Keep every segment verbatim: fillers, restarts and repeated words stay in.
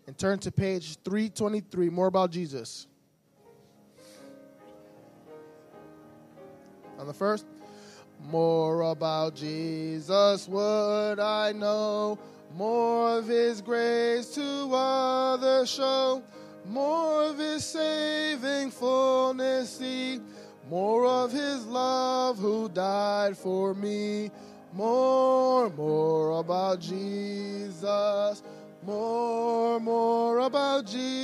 and turn to page three twenty-three, More About Jesus. On the first, more about Jesus would I know, more of his grace to others show, more of his saving fullness see, more of his love who died for me. More, more about Jesus, more, more about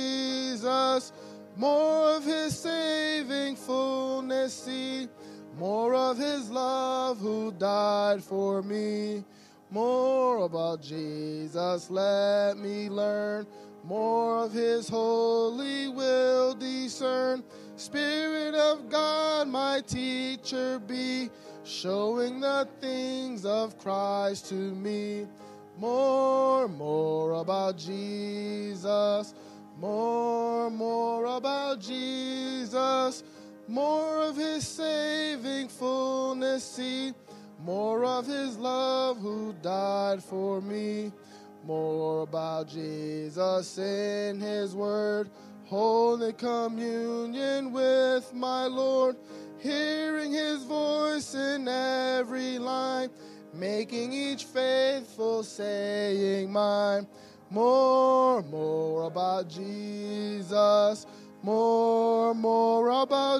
Jesus, more of his saving fullness see, more of his love who died for me. More about Jesus, let me learn, more of his holy will discern. Spirit of God, my teacher be, showing the things of Christ to me. More, more about Jesus, more, more about Jesus, more of his saving fullness see, more of his love who died for me. More about Jesus in his word, holy communion with my Lord, hearing his voice in every line, making each faithful saying mine. More, more about Jesus, more, more about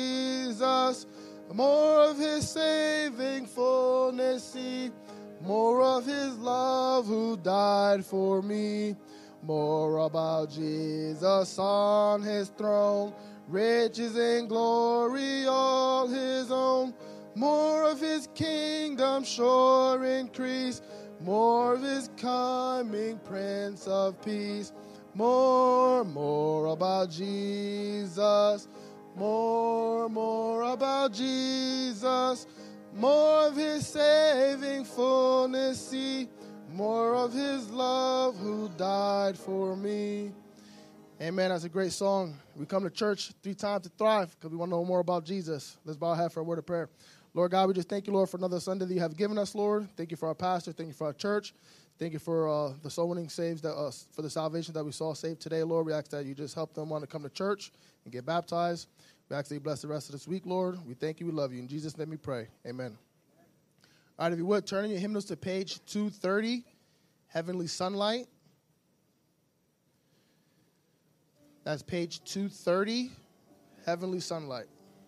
Jesus, more of his saving fullness see, more of his love who died for me. More about Jesus on his throne, riches and glory all his own. More of his kingdom sure increase, more of his coming Prince of Peace. More, more about Jesus, more, more about Jesus, more of his saving fullness see, more of his love who died for me. Amen. That's a great song. We come to church three times to thrive because we want to know more about Jesus. Let's bow our head for a word of prayer. Lord God, we just thank you, Lord, for another Sunday that you have given us, Lord. Thank you for our pastor. Thank you for our church. Thank you for uh, the soul winning saves that uh, for the salvation that we saw saved today, Lord. We ask that you just help them want to come to church and get baptized. We ask that you bless the rest of this week, Lord. We thank you. We love you. In Jesus' name we pray. Amen. All right, if you would, turn in your hymnals to page two thirty, Heavenly Sunlight. That's page two thirty, Heavenly Sunlight.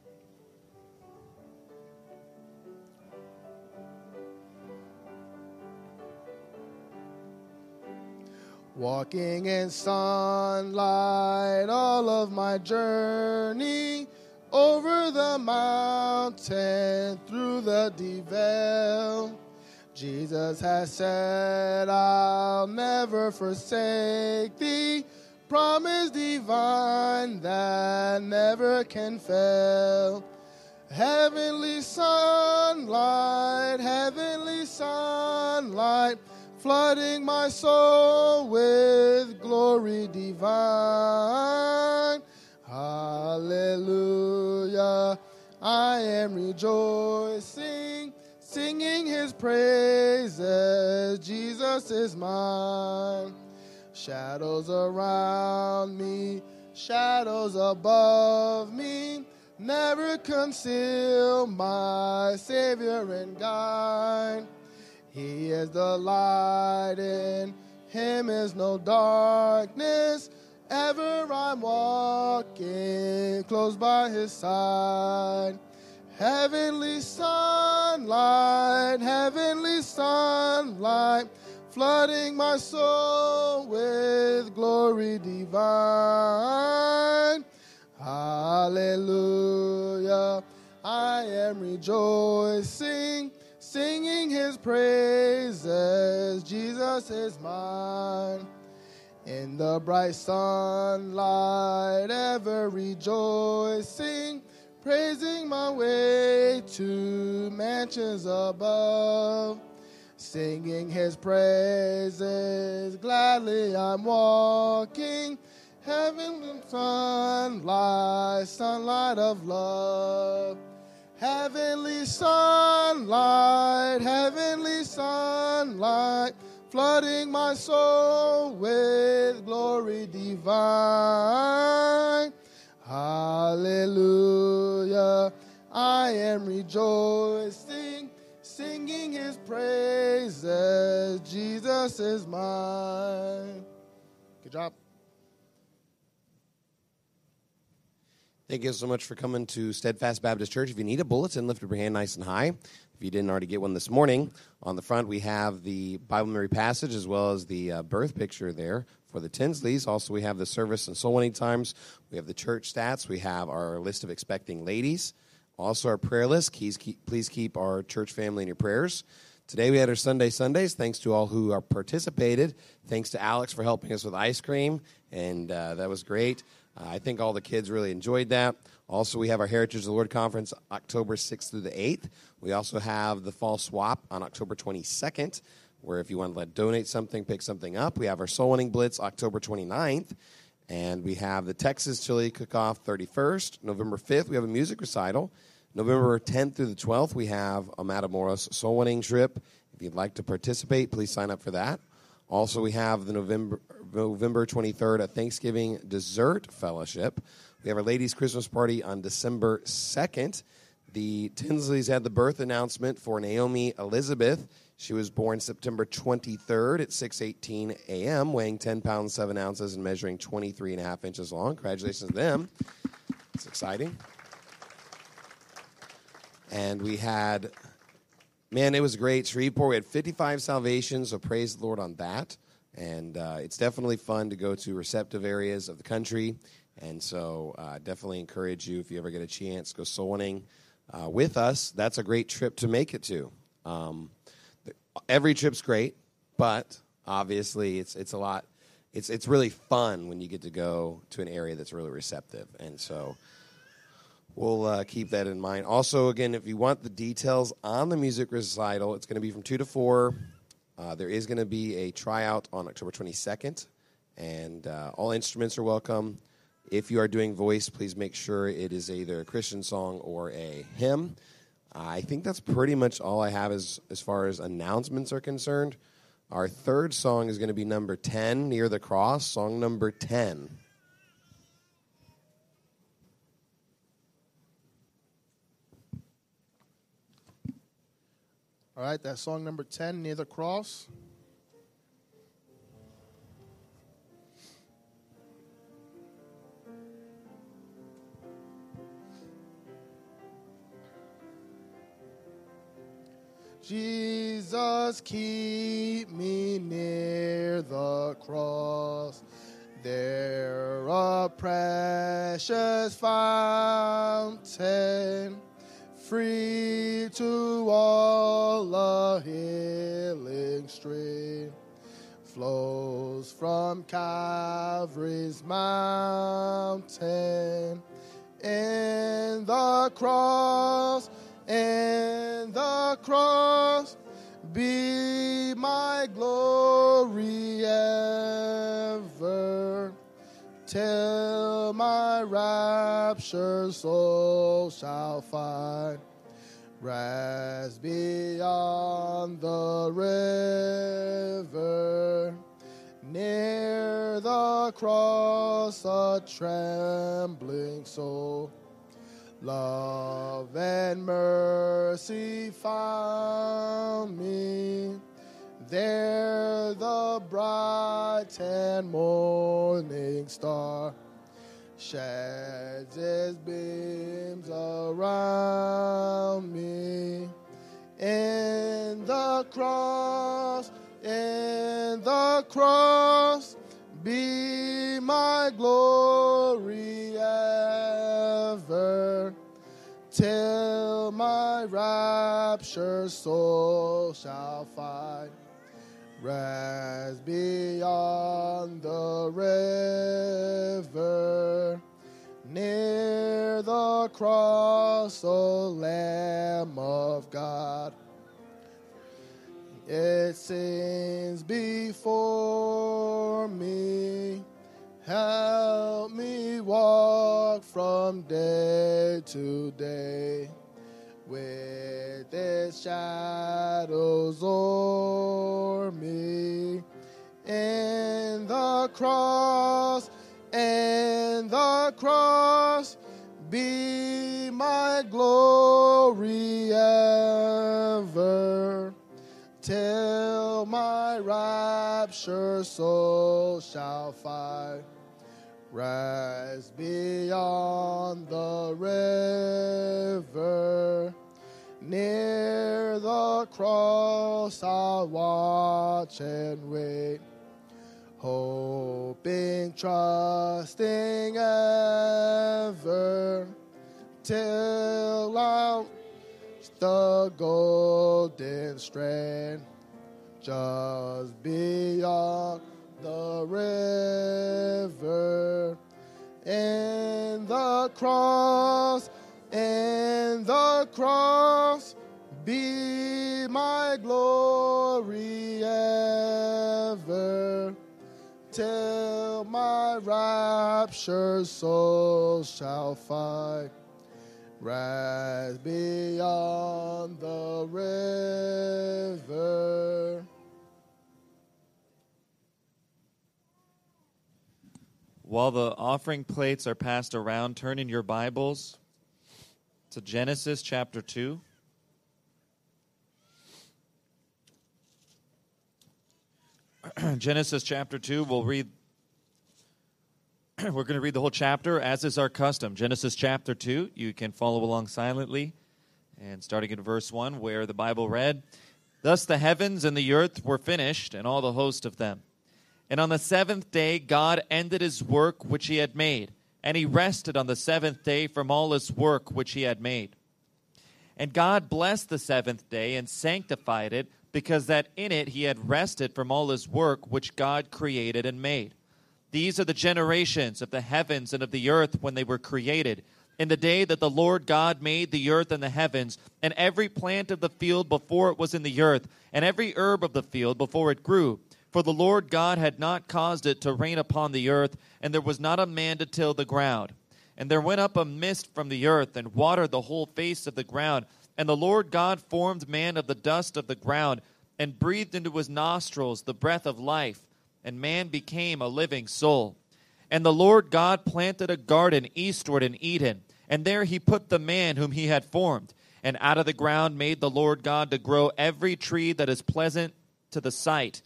Walking in sunlight all of my journey, over the mountain, through the deep vale. Jesus has said, I'll never forsake thee, promise divine that never can fail. Heavenly sunlight, heavenly sunlight, flooding my soul with glory divine. Hallelujah, I am rejoicing, singing his praises, Jesus is mine. Shadows around me, shadows above me, never conceal my Savior and guide. He is the light, in him is no darkness. Ever I'm walking close by his side. Heavenly sunlight, heavenly sunlight, flooding my soul with glory divine. Hallelujah, I am rejoicing, singing his praises, Jesus is mine. In the bright sunlight, ever rejoicing, praising my way to mansions above. Singing his praises, gladly I'm walking, heavenly sunlight, sunlight of love. Heavenly sunlight, heavenly sunlight, flooding my soul with glory divine. Hallelujah, I am rejoicing, singing his praises. Jesus is mine. Good job. Thank you so much for coming to Steadfast Baptist Church. If you need a bulletin, lift up your hand nice and high. If you didn't already get one this morning, on the front we have the Bible memory passage as well as the uh, birth picture there for the Tinsleys. Also, we have the service and soul winning times. We have the church stats. We have our list of expecting ladies. Also, our prayer list. Please keep, please keep our church family in your prayers. Today we had our Sunday Sundays. Thanks to all who are participated. Thanks to Alex for helping us with ice cream, and uh, that was great. Uh, I think all the kids really enjoyed that. Also, we have our Heritage of the Lord Conference October sixth through the eighth. We also have the Fall Swap on October twenty-second, where if you want to let donate something, pick something up. We have our Soul Winning Blitz October twenty-ninth, and we have the Texas Chili Cook-Off thirty-first. November fifth, we have a music recital. November tenth through the twelfth, we have a Matamoros Soul Winning trip. If you'd like to participate, please sign up for that. Also, we have the November November twenty-third, a Thanksgiving Dessert Fellowship. We have our ladies' Christmas party on December second. The Tinsleys had the birth announcement for Naomi Elizabeth. She was born September twenty-third at six eighteen a.m., weighing ten pounds, seven ounces, and measuring twenty-three and a half inches long. Congratulations to them. It's exciting. And we had, man, it was great. Shreveport, we had fifty-five salvations, so praise the Lord on that. And uh, it's definitely fun to go to receptive areas of the country. And so uh, definitely encourage you, if you ever get a chance, go soul winning uh, with us. That's a great trip to make it to. Um, every trip's great, but obviously it's it's a lot. It's it's really fun when you get to go to an area that's really receptive. And so we'll uh, keep that in mind. Also, again, if you want the details on the music recital, it's going to be from two to four. Uh, there is going to be a tryout on October twenty-second, and uh, all instruments are welcome. If you are doing voice, please make sure it is either a Christian song or a hymn. Uh, I think that's pretty much all I have as, as far as announcements are concerned. Our third song is going to be number ten, Near the Cross, song number ten. All right, that's song number ten, Near the Cross. Jesus, keep me near the cross, there a precious fountain, free to all a healing stream, flows from Calvary's mountain. In the cross, in the cross, be my glory ever, till my raptured soul shall find rest beyond the river. Near the cross, a trembling soul, love and mercy found me. There the bright and morning star sheds its beams around me. In the cross, in the cross, be my glory ever, till my raptured soul shall find rest beyond the river. Near the cross, O Lamb of God, it sings before me, help me walk from day to day with its shadows o'er me. And the cross, and the cross, be my glory ever, till my rapture soul shall find rest beyond the river. Near the cross I'll watch and wait, hoping, trusting ever, till I'll reach the golden strand just beyond the river. And the cross, and the cross, be my glory ever, till my raptured soul shall find rest beyond the river. While the offering plates are passed around, turn in your Bibles to Genesis chapter two. Genesis chapter two, we'll read, we're going to read the whole chapter, as is our custom. Genesis chapter two, you can follow along silently, and starting at verse one, where the Bible read, "Thus the heavens and the earth were finished, and all the host of them. And on the seventh day God ended his work which he had made, and he rested on the seventh day from all his work which he had made. And God blessed the seventh day and sanctified it, because that in it he had rested from all his work which God created and made. These are the generations of the heavens and of the earth when they were created, in the day that the Lord God made the earth and the heavens, and every plant of the field before it was in the earth, and every herb of the field before it grew. For the Lord God had not caused it to rain upon the earth, and there was not a man to till the ground. And there went up a mist from the earth, and watered the whole face of the ground. And the Lord God formed man of the dust of the ground, and breathed into his nostrils the breath of life, and man became a living soul. And the Lord God planted a garden eastward in Eden, and there he put the man whom he had formed. And out of the ground made the Lord God to grow every tree that is pleasant to the sight,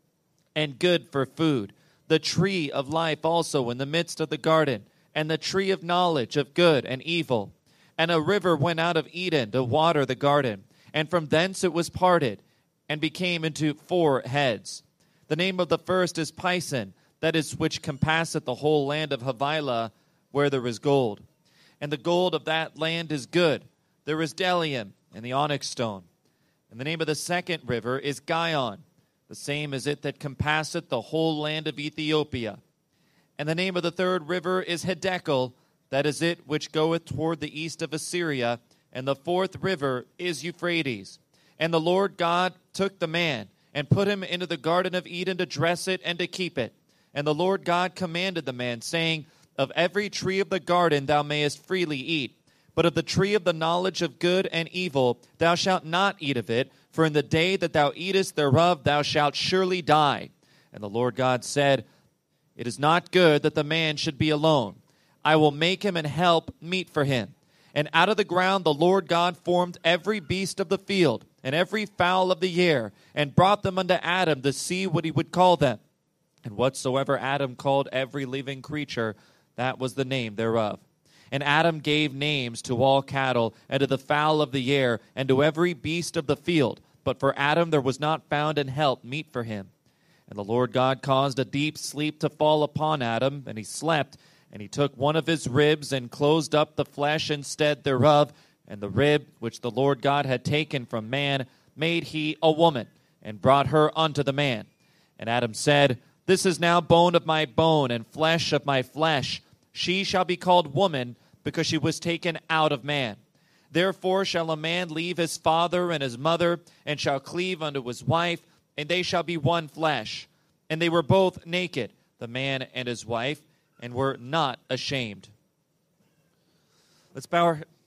and good for food, the tree of life also in the midst of the garden, and the tree of knowledge of good and evil. And a river went out of Eden to water the garden, and from thence it was parted, and became into four heads. The name of the first is Pison, that is which compasseth the whole land of Havilah, where there is gold. And the gold of that land is good. There is bdellium and the onyx stone. And the name of the second river is Gihon, the same is it that compasseth the whole land of Ethiopia. And the name of the third river is Hiddekel, that is it which goeth toward the east of Assyria. And the fourth river is Euphrates. And the Lord God took the man, and put him into the garden of Eden to dress it and to keep it. And the Lord God commanded the man, saying, Of every tree of the garden thou mayest freely eat, but of the tree of the knowledge of good and evil thou shalt not eat of it, for in the day that thou eatest thereof thou shalt surely die. And the Lord God said, It is not good that the man should be alone. I will make him an help meet for him. And out of the ground the Lord God formed every beast of the field, and every fowl of the air, and brought them unto Adam to see what he would call them. And whatsoever Adam called every living creature, that was the name thereof. And Adam gave names to all cattle, and to the fowl of the air, and to every beast of the field. But for Adam there was not found an help meet for him. And the Lord God caused a deep sleep to fall upon Adam, and he slept. And he took one of his ribs, and closed up the flesh instead thereof. And the rib which the Lord God had taken from man made he a woman, and brought her unto the man. And Adam said, This is now bone of my bone, and flesh of my flesh. She shall be called woman, because she was taken out of man. Therefore shall a man leave his father and his mother, and shall cleave unto his wife, and they shall be one flesh. And they were both naked, the man and his wife, and were not ashamed. Let's bow our,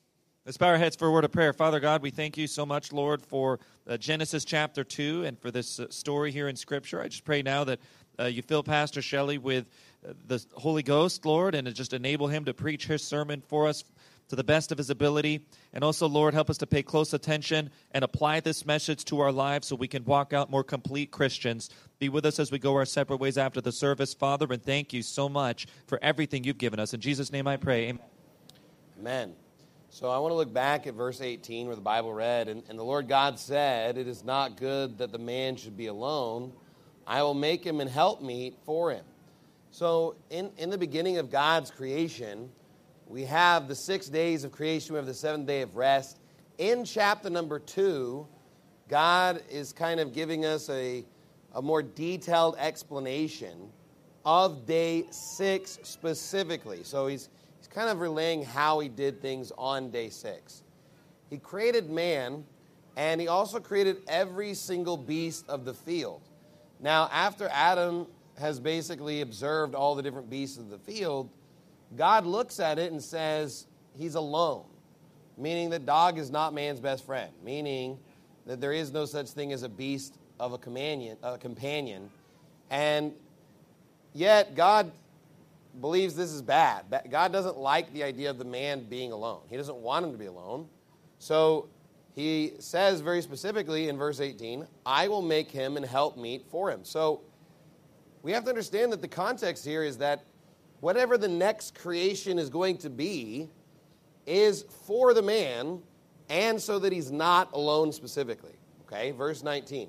Let's bow our heads for a word of prayer. Father God, we thank you so much, Lord, for uh, Genesis chapter two and for this uh, story here in Scripture. I just pray now that uh, you fill Pastor Shelley with uh, the Holy Ghost, Lord, and just enable him to preach his sermon for us to the best of his ability. And also, Lord, help us to pay close attention and apply this message to our lives so we can walk out more complete Christians. Be with us as we go our separate ways after the service, Father, and thank you so much for everything you've given us. In Jesus' name I pray, amen. Amen. So I want to look back at verse eighteen where the Bible read, and, and the Lord God said, "It is not good that the man should be alone. I will make him an helpmeet for him." So in, in the beginning of God's creation, we have the six days of creation. We have the seventh day of rest. In chapter number two, God is kind of giving us a, a more detailed explanation of day six specifically. So he's He's kind of relaying how he did things on day six. He created man, and he also created every single beast of the field. Now, after Adam has basically observed all the different beasts of the field, God looks at it and says he's alone, meaning that dog is not man's best friend, meaning that there is no such thing as a beast of a companion, a companion. And yet God believes this is bad. God doesn't like the idea of the man being alone. He doesn't want him to be alone. So he says very specifically in verse eighteen, "I will make him an helpmeet for him." So we have to understand that the context here is that whatever the next creation is going to be is for the man and so that he's not alone specifically. Okay, verse nineteen.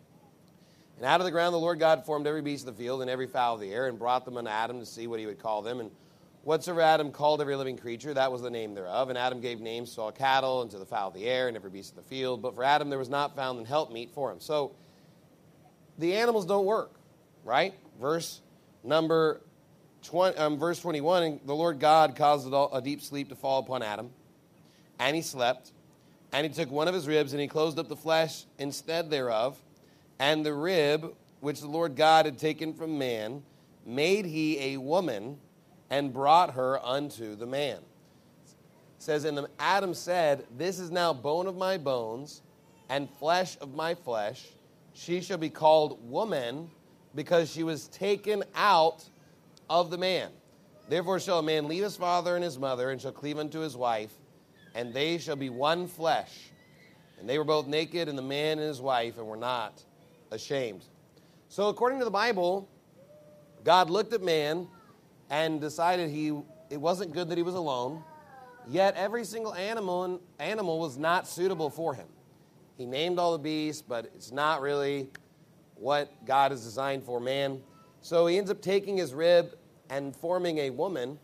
"And out of the ground the Lord God formed every beast of the field and every fowl of the air and brought them unto Adam to see what he would call them. And whatsoever Adam called every living creature, that was the name thereof. And Adam gave names to all cattle and to the fowl of the air and every beast of the field. But for Adam there was not found an helpmeet for him." So the animals don't work, right? Verse number twenty, um, verse twenty-one, "And the Lord God caused a deep sleep to fall upon Adam, and he slept. And he took one of his ribs and he closed up the flesh instead thereof. And the rib, which the Lord God had taken from man, made he a woman, and brought her unto the man." It says, "And Adam said, This is now bone of my bones, and flesh of my flesh. She shall be called woman, because she was taken out of the man. Therefore shall a man leave his father and his mother, and shall cleave unto his wife, and they shall be one flesh. And they were both naked, and the man and his wife, and were not ashamed." So according to the Bible, God looked at man and decided he it wasn't good that he was alone, yet every single animal animal was not suitable for him. He named all the beasts, but it's not really what God has designed for man. So he ends up taking his rib and forming a woman,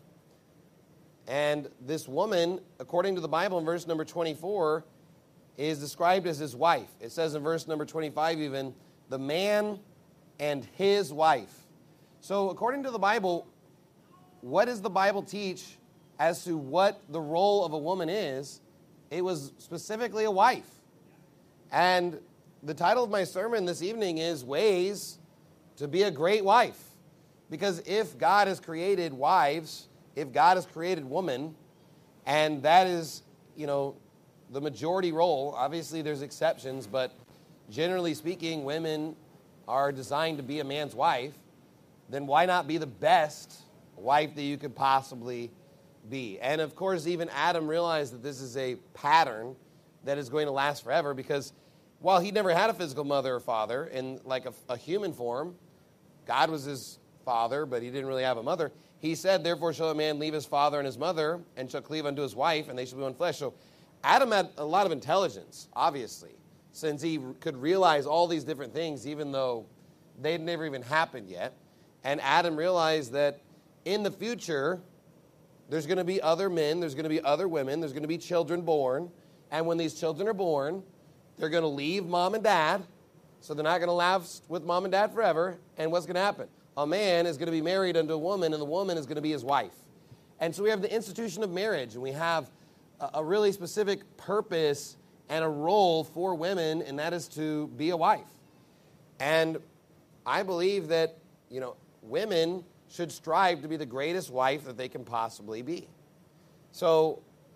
and this woman, according to the Bible in verse number twenty-four, is described as his wife. It says in verse number twenty-five even, "The man and his wife." So according to the Bible, what does the Bible teach as to what the role of a woman is? It was specifically a wife. And the title of my sermon this evening is "Ways to be a Great Wife." Because if God has created wives, if God has created woman, and that is, you know, the majority role, obviously there's exceptions, but generally speaking, women are designed to be a man's wife, then why not be the best wife that you could possibly be? And of course, even Adam realized that this is a pattern that is going to last forever, because while he never had a physical mother or father in like a, a human form, God was his father, but he didn't really have a mother. He said, "Therefore shall a man leave his father and his mother, and shall cleave unto his wife, and they shall be one flesh." So Adam had a lot of intelligence, obviously, since he could realize all these different things, even though they'd never even happened yet. And Adam realized that in the future, there's going to be other men, there's going to be other women, there's going to be children born. And when these children are born, they're going to leave mom and dad, so they're not going to last with mom and dad forever. And what's going to happen? A man is going to be married unto a woman, and the woman is going to be his wife. And so we have the institution of marriage, and we have a, a really specific purpose and a role for women, and that is to be a wife. And I believe that, you know, women should strive to be the greatest wife that they can possibly be. So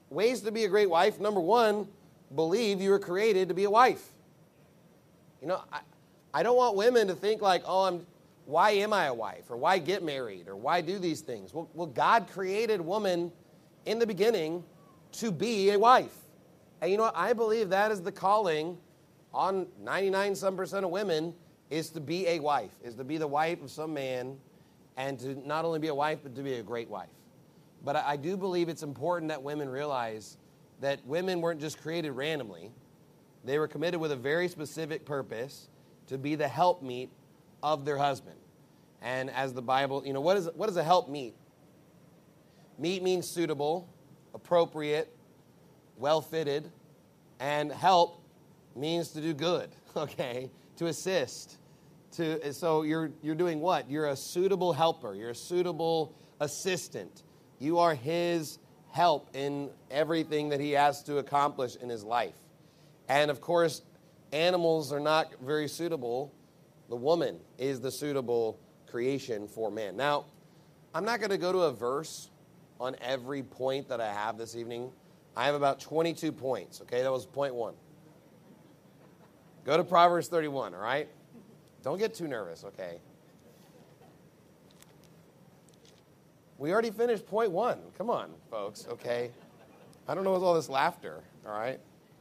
ways to be a great wife. Number one, believe you were created to be a wife. You know, I, I don't want women to think like, oh, I'm, why am I a wife? Or why get married? Or why do these things? Well, well, God created woman in the beginning to be a wife. And you know what? I believe that is the calling on ninety-nine some percent of women, is to be a wife, is to be the wife of some man, and to not only be a wife, but to be a great wife. But I, I do believe it's important that women realize that women weren't just created randomly. They were committed with a very specific purpose to be the helpmeet of their husband. And as the Bible, you know, what is what is a helpmeet? Meet means suitable, appropriate, well-fitted, and help means to do good, okay, to assist. To so you're you're doing what? You're a suitable helper. You're a suitable assistant. You are his help in everything that he has to accomplish in his life. And of course, animals are not very suitable. The woman is the suitable creation for man. Now, I'm not going to go to a verse on every point that I have this evening. I have about twenty-two points, okay? That was point one. Go to Proverbs thirty-one, all right? Don't get too nervous, okay? We already finished point one. Come on, folks, okay? I don't know what's all this laughter, all right?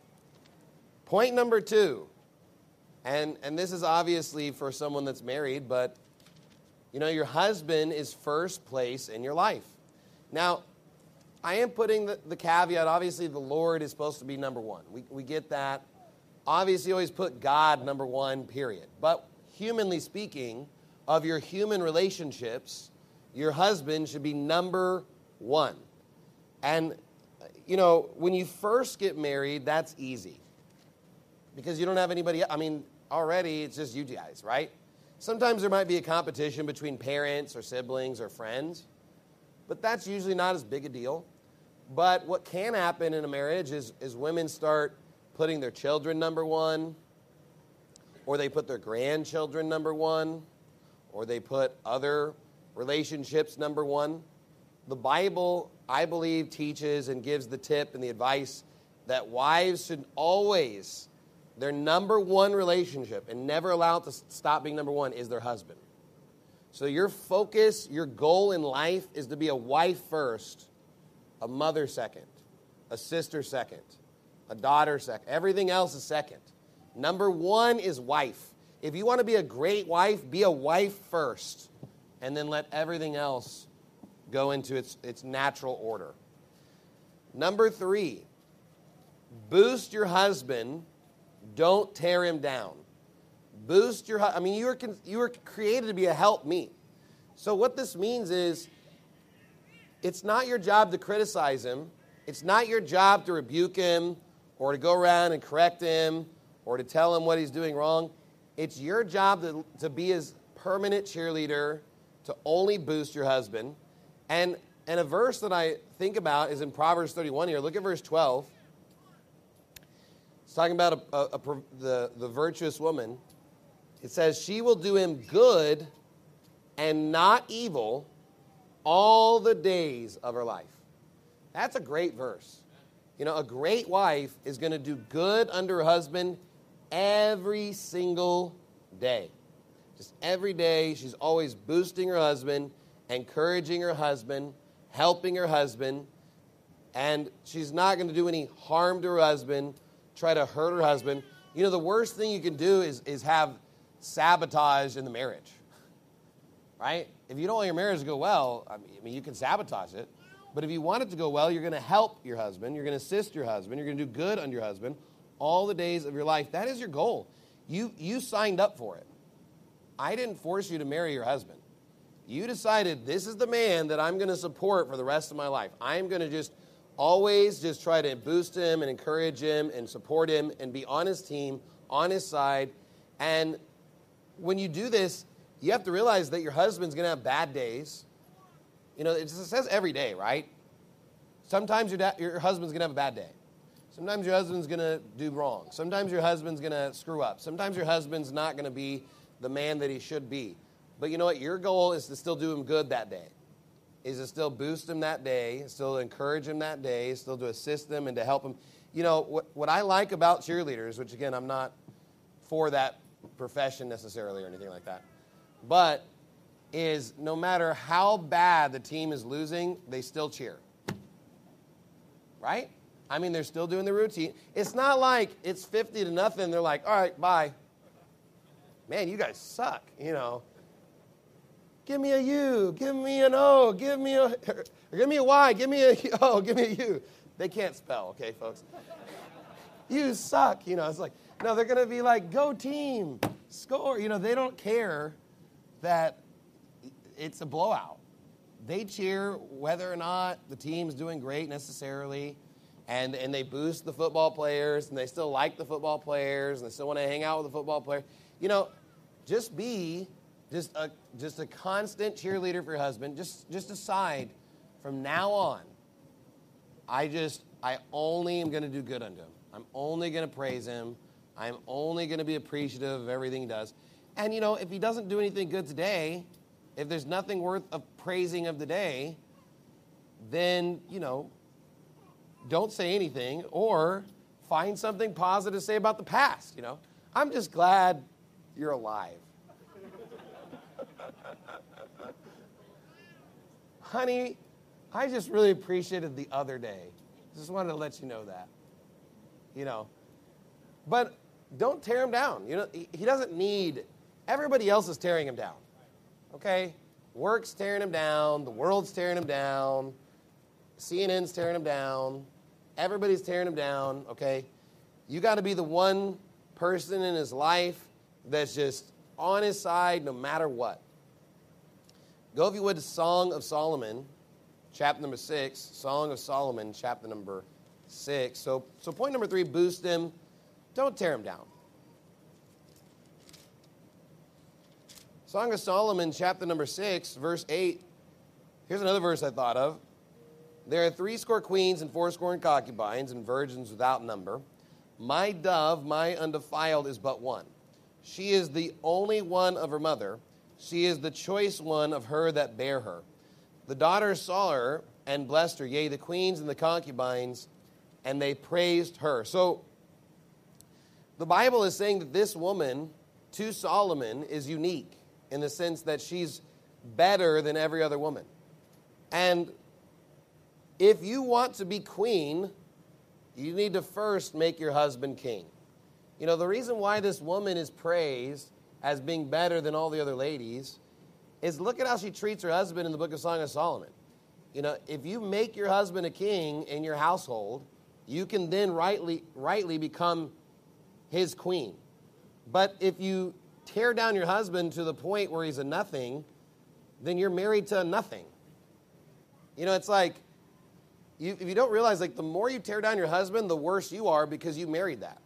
Point number two, and, and this is obviously for someone that's married, but, you know, your husband is first place in your life. Now, I am putting the, the caveat, obviously the Lord is supposed to be number one. We, we get that. Obviously, always put God number one, period. But humanly speaking, of your human relationships, your husband should be number one. And, you know, when you first get married, that's easy. Because you don't have anybody, I mean, already it's just you guys, right? Sometimes there might be a competition between parents or siblings or friends, but that's usually not as big a deal. But what can happen in a marriage is, is women start putting their children number one, or they put their grandchildren number one, or they put other relationships number one. The Bible, I believe, teaches and gives the tip and the advice that wives should always, their number one relationship, and never allow it to stop being number one, is their husband. So your focus, your goal in life is to be a wife first, a mother second, a sister second, a daughter second. Everything else is second. Number one is wife. If you want to be a great wife, be a wife first, and then let everything else go into its, its natural order. Number three, boost your husband. Don't tear him down. Boost your, I mean, you were, you were created to be a helpmeet. So what this means is, it's not your job to criticize him. It's not your job to rebuke him or to go around and correct him or to tell him what he's doing wrong. It's your job to, to be his permanent cheerleader, to only boost your husband. And, and a verse that I think about is in Proverbs thirty-one here. Look at verse twelve. It's talking about a, a, a, the, the virtuous woman. It says, she will do him good and not evil all the days of her life. That's a great verse. You know, a great wife is going to do good under her husband every single day. Just every day, she's always boosting her husband, encouraging her husband, helping her husband, and she's not going to do any harm to her husband, try to hurt her husband. You know, the worst thing you can do is, is have sabotage in the marriage, right? If you don't want your marriage to go well, I mean, you can sabotage it. But if you want it to go well, you're going to help your husband. You're going to assist your husband. You're going to do good under your husband all the days of your life. That is your goal. You, you signed up for it. I didn't force you to marry your husband. You decided, this is the man that I'm going to support for the rest of my life. I'm going to just always just try to boost him and encourage him and support him and be on his team, on his side. And when you do this, you have to realize that your husband's going to have bad days. You know, it says every day, right? Sometimes your, da- your husband's going to have a bad day. Sometimes your husband's going to do wrong. Sometimes your husband's going to screw up. Sometimes your husband's not going to be the man that he should be. But you know what? Your goal is to still do him good that day. is to still boost him that day, still encourage him that day, still to assist them and to help him. You know, what, what I like about cheerleaders, which, again, I'm not for that profession necessarily or anything like that, but is no matter how bad the team is losing, they still cheer. Right? I mean, they're still doing the routine. It's not like it's fifty to nothing. They're like, all right, bye. Man, you guys suck, you know. Give me a U, give me an O, give me a, give me a Y, give me a O, give me a U. They can't spell, okay, folks? You suck, you know. It's like, no, they're going to be like, go team, score. You know, they don't care that it's a blowout. They cheer whether or not the team's doing great necessarily, and, and they boost the football players, and they still like the football players, and they still want to hang out with the football players. You know, just be just a just a constant cheerleader for your husband. Just just decide from now on, I just, I only am going to do good unto him. I'm only going to praise him. I'm only going to be appreciative of everything he does. And, you know, if he doesn't do anything good today, if there's nothing worth of praising of the day, then, you know, don't say anything or find something positive to say about the past, you know. I'm just glad you're alive. Honey, I just really appreciated the other day. Just wanted to let you know that. You know. But don't tear him down. You know, he doesn't need, everybody else is tearing him down. Okay? Work's tearing him down. The world's tearing him down. C N N's tearing him down. Everybody's tearing him down. Okay? You got to be the one person in his life that's just on his side no matter what. Go, if you would, to Song of Solomon, chapter number six. Song of Solomon, chapter number six. So, so point number three, boost him. Don't tear him down. Song of Solomon, chapter number six, verse eight. Here's another verse I thought of. There are threescore queens and fourscore concubines and virgins without number. My dove, my undefiled, is but one. She is the only one of her mother. She is the choice one of her that bare her. The daughters saw her and blessed her, yea, the queens and the concubines, and they praised her. So the Bible is saying that this woman, to Solomon, is unique in the sense that she's better than every other woman. And if you want to be queen, you need to first make your husband king. You know, the reason why this woman is praised as being better than all the other ladies is look at how she treats her husband in the book of Song of Solomon. You know, if you make your husband a king in your household, you can then rightly, rightly become his queen. But if you tear down your husband to the point where he's a nothing, then you're married to a nothing. You know, it's like, you, if you don't realize, like, the more you tear down your husband, the worse you are because you married that.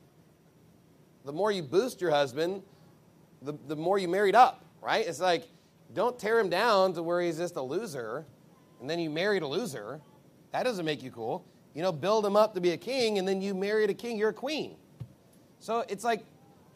The more you boost your husband, the, the more you married up, right? It's like, don't tear him down to where he's just a loser, and then you married a loser. That doesn't make you cool. You know, build him up to be a king, and then you married a king, you're a queen. So it's like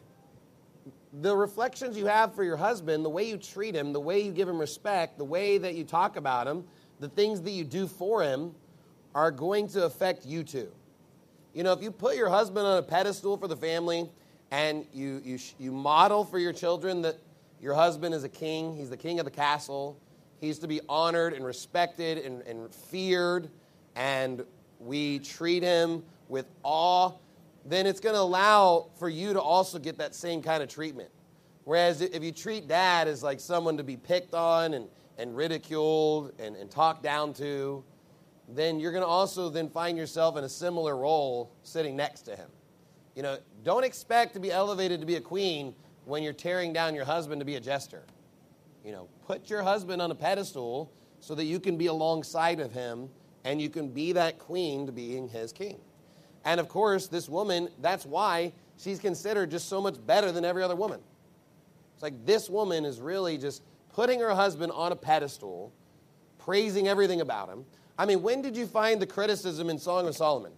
the reflections you have for your husband, the way you treat him, the way you give him respect, the way that you talk about him, the things that you do for him are going to affect you too. You know, if you put your husband on a pedestal for the family and you you you model for your children that your husband is a king, he's the king of the castle, he's to be honored and respected and, and feared, and we treat him with awe, then it's going to allow for you to also get that same kind of treatment. Whereas if you treat dad as like someone to be picked on and, and ridiculed and, and talked down to, then you're going to also then find yourself in a similar role sitting next to him. You know, don't expect to be elevated to be a queen when you're tearing down your husband to be a jester. You know, put your husband on a pedestal so that you can be alongside of him and you can be that queen to being his king. And of course, this woman, that's why she's considered just so much better than every other woman. It's like this woman is really just putting her husband on a pedestal, praising everything about him. I mean, when did you find the criticism in Song of Solomon?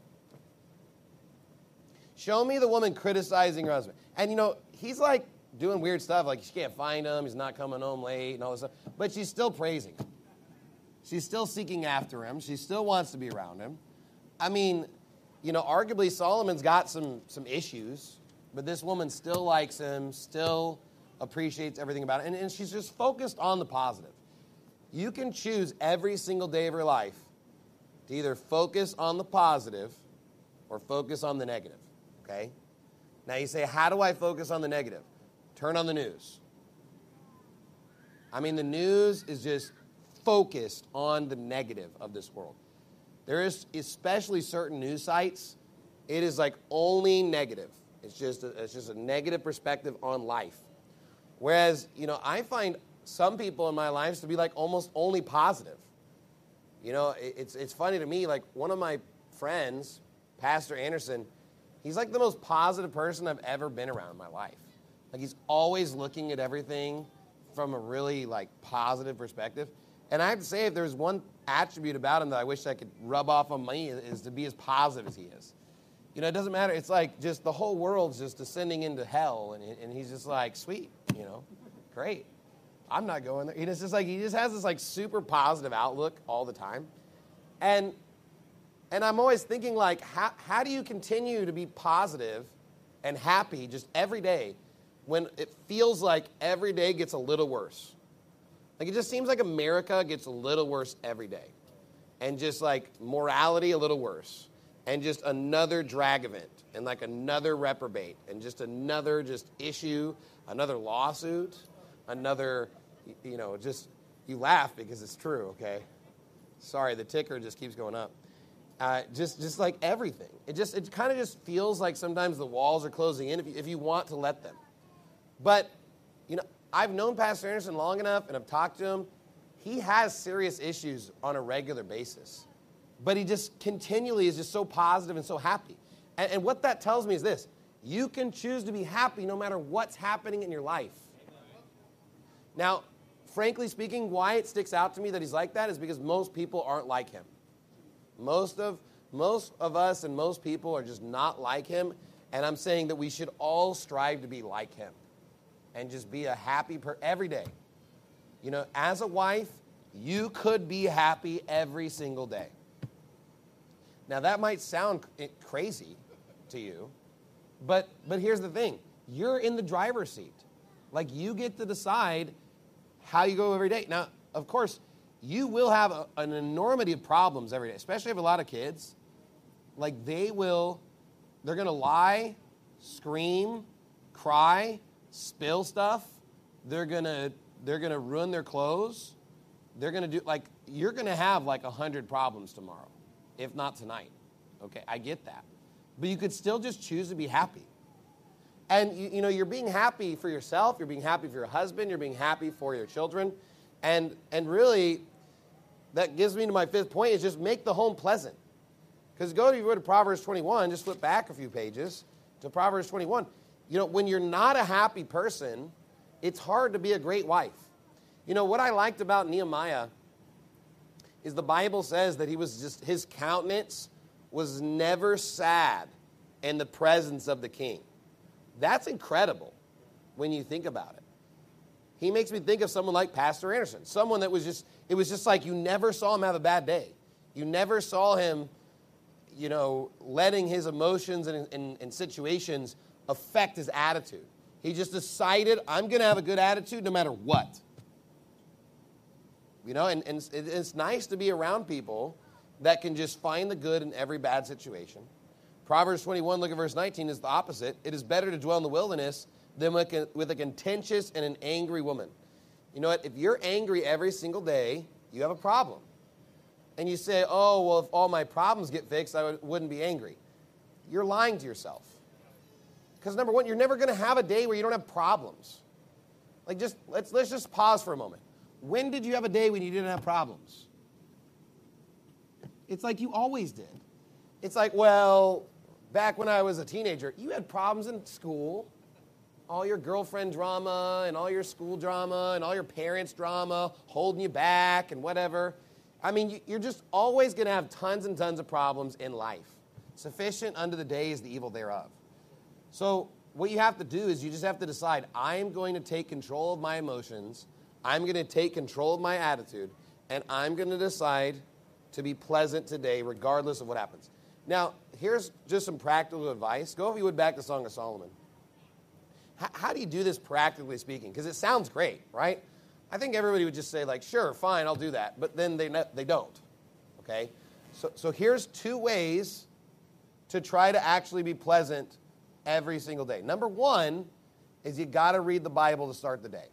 Show me the woman criticizing her husband. And, you know, he's like doing weird stuff, like she can't find him, he's not coming home late and all this stuff. But she's still praising him. She's still seeking after him. She still wants to be around him. I mean, you know, arguably Solomon's got some some issues, but this woman still likes him, still appreciates everything about it, and, and she's just focused on the positive. You can choose every single day of your life to either focus on the positive or focus on the negative, okay? Now you say, how do I focus on the negative? Turn on the news. I mean, the news is just focused on the negative of this world. There is especially certain news sites, it is like only negative. It's just a, it's just a negative perspective on life. Whereas, you know, I find some people in my lives to be like almost only positive. You know, it, it's it's funny to me, like one of my friends, Pastor Anderson, he's like the most positive person I've ever been around in my life. Like he's always looking at everything from a really like positive perspective. And I have to say, if there's one attribute about him that I wish I could rub off on me, is to be as positive as he is. You know, it doesn't matter. It's like just the whole world's just descending into hell, and and he's just like, sweet, you know, great. I'm not going there. It's just like he just has this like super positive outlook all the time, and and I'm always thinking like, how how do you continue to be positive and happy just every day when it feels like every day gets a little worse? Like it just seems like America gets a little worse every day, and just like morality a little worse, and just another drag event, and like another reprobate, and just another just issue, another lawsuit, another, you know, just, you laugh because it's true, okay? Sorry, the ticker just keeps going up. Uh, just just like everything. It just, it kind of just feels like sometimes the walls are closing in if you, if you want to let them. But, you know, I've known Pastor Anderson long enough, and I've talked to him. He has serious issues on a regular basis. But he just continually is just so positive and so happy. And, and what that tells me is this. You can choose to be happy no matter what's happening in your life. Now, frankly speaking, why it sticks out to me that he's like that is because most people aren't like him. Most of, most of us and most people are just not like him. And I'm saying that we should all strive to be like him. And just be a happy person every day. You know, as a wife, you could be happy every single day. Now, that might sound crazy to you, but but here's the thing. You're in the driver's seat. Like, you get to decide how you go every day. Now, of course, you will have a, an enormity of problems every day, especially if you have a lot of kids. Like, they will, they're going to lie, scream, cry, spill stuff. They're going to they're going to ruin their clothes. They're going to do, like, you're going to have, like, a hundred problems tomorrow. If not tonight. Okay, I get that. But you could still just choose to be happy. And, you, you know, you're being happy for yourself. You're being happy for your husband. You're being happy for your children. And and really, that gives me to my fifth point, is just make the home pleasant. Because go to, you go to Proverbs twenty-one, just flip back a few pages to Proverbs twenty-one. You know, when you're not a happy person, it's hard to be a great wife. You know, what I liked about Nehemiah is the Bible says that he was just, his countenance was never sad in the presence of the king. That's incredible when you think about it. He makes me think of someone like Pastor Anderson, someone that was just, it was just like you never saw him have a bad day. You never saw him, you know, letting his emotions and, and, and situations affect his attitude. He just decided, I'm going to have a good attitude no matter what. You know, and, and it's nice to be around people that can just find the good in every bad situation. Proverbs twenty-one, look at verse nineteen, is the opposite. It is better to dwell in the wilderness than with a contentious and an angry woman. You know what? If you're angry every single day, you have a problem. And you say, oh, well, if all my problems get fixed, I wouldn't be angry. You're lying to yourself. Because number one, you're never going to have a day where you don't have problems. Like, just let's let's just pause for a moment. When did you have a day when you didn't have problems? It's like you always did. It's like, well, back when I was a teenager, you had problems in school. All your girlfriend drama and all your school drama and all your parents' drama holding you back and whatever. I mean, you're just always going to have tons and tons of problems in life. Sufficient unto the day is the evil thereof. So what you have to do is you just have to decide, I'm going to take control of my emotions. I'm going to take control of my attitude, and I'm going to decide to be pleasant today regardless of what happens. Now, here's just some practical advice. Go, if you would, back to Song of Solomon. H- how do you do this practically speaking? Because it sounds great, right? I think everybody would just say, like, sure, fine, I'll do that. But then they ne- they don't, okay? So, so here's two ways to try to actually be pleasant every single day. Number one is you got to read the Bible to start the day.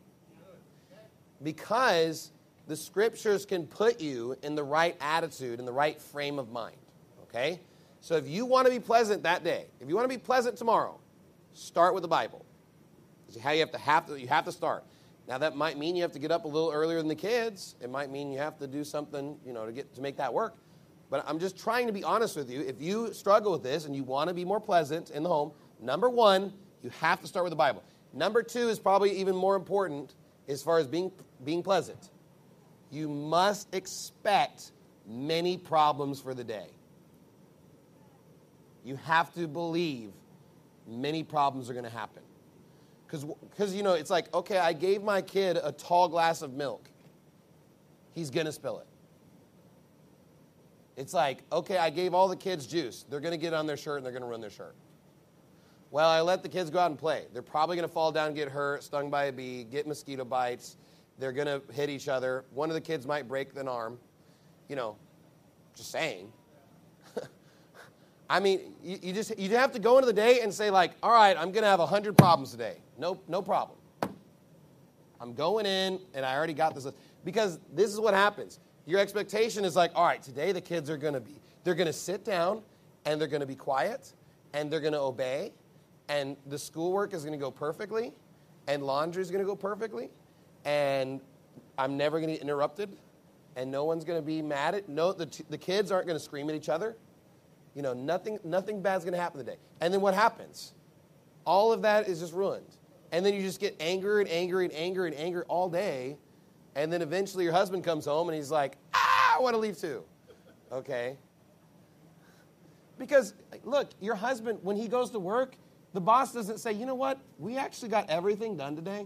Because the scriptures can put you in the right attitude, in the right frame of mind, okay? So if you want to be pleasant that day, if you want to be pleasant tomorrow, start with the Bible. That's how you have to have to you have to start. Now that might mean you have to get up a little earlier than the kids. It might mean you have to do something, you know, to get to make that work. But I'm just trying to be honest with you. If you struggle with this and you want to be more pleasant in the home, number one, you have to start with the Bible. Number two is probably even more important as far as being being pleasant. You must expect many problems for the day. You have to believe many problems are going to happen. Because, you know, it's like, okay, I gave my kid a tall glass of milk. He's going to spill it. It's like, okay, I gave all the kids juice. They're going to get on their shirt and they're going to ruin their shirt. Well, I let the kids go out and play. They're probably going to fall down, get hurt, stung by a bee, get mosquito bites. They're going to hit each other. One of the kids might break an arm. You know, just saying. I mean, you, you just you have to go into the day and say, like, all right, I'm going to have one hundred problems today. No, no problem. I'm going in, and I already got this. Because this is what happens. Your expectation is like, all right, today the kids are going to be, they're going to sit down, and they're going to be quiet, and they're going to obey, and the schoolwork is going to go perfectly, and laundry is going to go perfectly, and I'm never going to get interrupted, and no one's going to be mad at, no, the, t- the kids aren't going to scream at each other. You know, nothing nothing bad's going to happen today. And then what happens? All of that is just ruined. And then you just get angry and angry and angry and angry all day. And then eventually your husband comes home and he's like, ah, I want to leave too. Okay? Because, look, your husband, when he goes to work, the boss doesn't say, you know what? We actually got everything done today.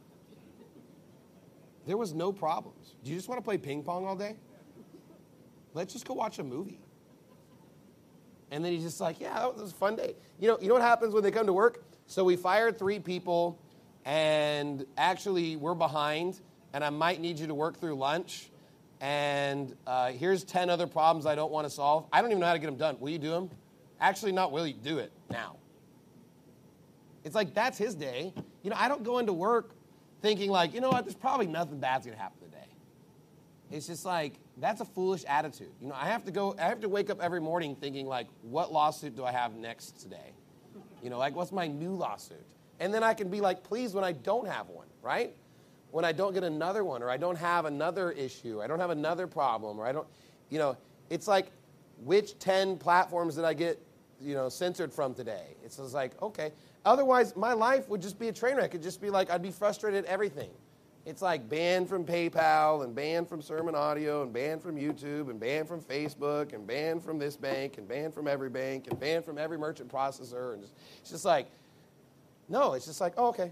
There was no problems. Do you just want to play ping pong all day? Let's just go watch a movie. And then he's just like, yeah, that was a fun day. You know, you know what happens when they come to work? So we fired three people, and actually we're behind, and I might need you to work through lunch. And uh, here's ten other problems I don't want to solve. I don't even know how to get them done. Will you do them? Actually, not will you do it now. It's like, that's his day. You know, I don't go into work thinking like, you know what, there's probably nothing bad's going to happen today. It's just like, that's a foolish attitude. You know, I have to go, I have to wake up every morning thinking like, what lawsuit do I have next today? You know, like, what's my new lawsuit? And then I can be like pleased when I don't have one, right? When I don't get another one, or I don't have another issue, I don't have another problem, or I don't, you know, it's like, which ten platforms did I get, you know, censored from today? It's just like, okay. Otherwise, my life would just be a train wreck. It'd just be like, I'd be frustrated at everything. It's like banned from PayPal, and banned from Sermon Audio, and banned from YouTube, and banned from Facebook, and banned from this bank, and banned from every bank, and banned from every merchant processor. And just, it's just like, no, it's just like, oh, okay.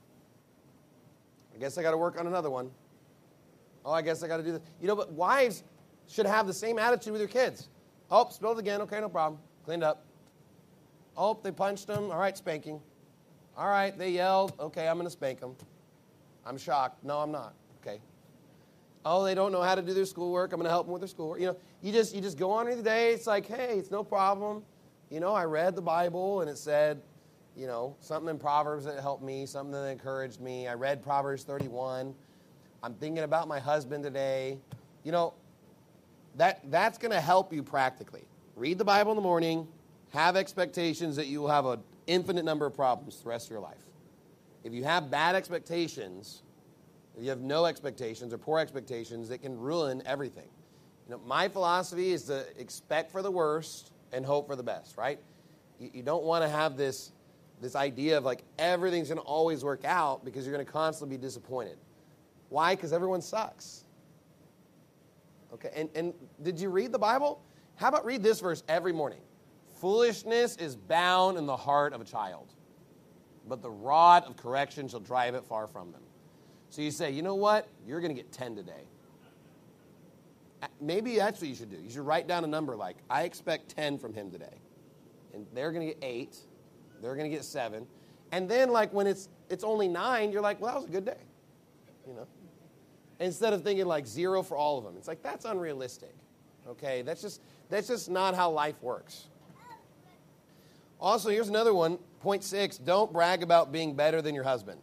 I guess I got to work on another one. Oh, I guess I got to do this. You know, but wives should have the same attitude with your kids. Oh, spilled again. Okay, no problem. Cleaned up. Oh, they punched them. All right, spanking. All right, they yelled. Okay, I'm going to spank them. I'm shocked. No, I'm not. Okay. Oh, they don't know how to do their schoolwork. I'm going to help them with their schoolwork. You know, you just you just go on with the day. It's like, hey, it's no problem. You know, I read the Bible, and it said, you know, something in Proverbs that helped me, something that encouraged me. I read Proverbs thirty-one. I'm thinking about my husband today. You know, that that's going to help you practically. Read the Bible in the morning. Have expectations that you will have an infinite number of problems the rest of your life. If you have bad expectations, if you have no expectations or poor expectations, it can ruin everything. You know, my philosophy is to expect for the worst and hope for the best, right? You, you don't want to have this, this idea of like everything's going to always work out because you're going to constantly be disappointed. Why? Because everyone sucks. Okay, and, and did you read the Bible? How about read this verse every morning? Foolishness is bound in the heart of a child, but the rod of correction shall drive it far from them. So you say, you know what? You're going to get ten today. maybe that's what you should do. You should write down a number like, I expect ten from him today. And they're going to get eight. They're going to get seven. And then, like, when it's it's only nine, you're like, well, that was a good day. You know? Instead of thinking, like, zero for all of them. It's like, that's unrealistic. Okay? That's just that's just not how life works. Also, here's another one. Point six, don't brag about being better than your husband.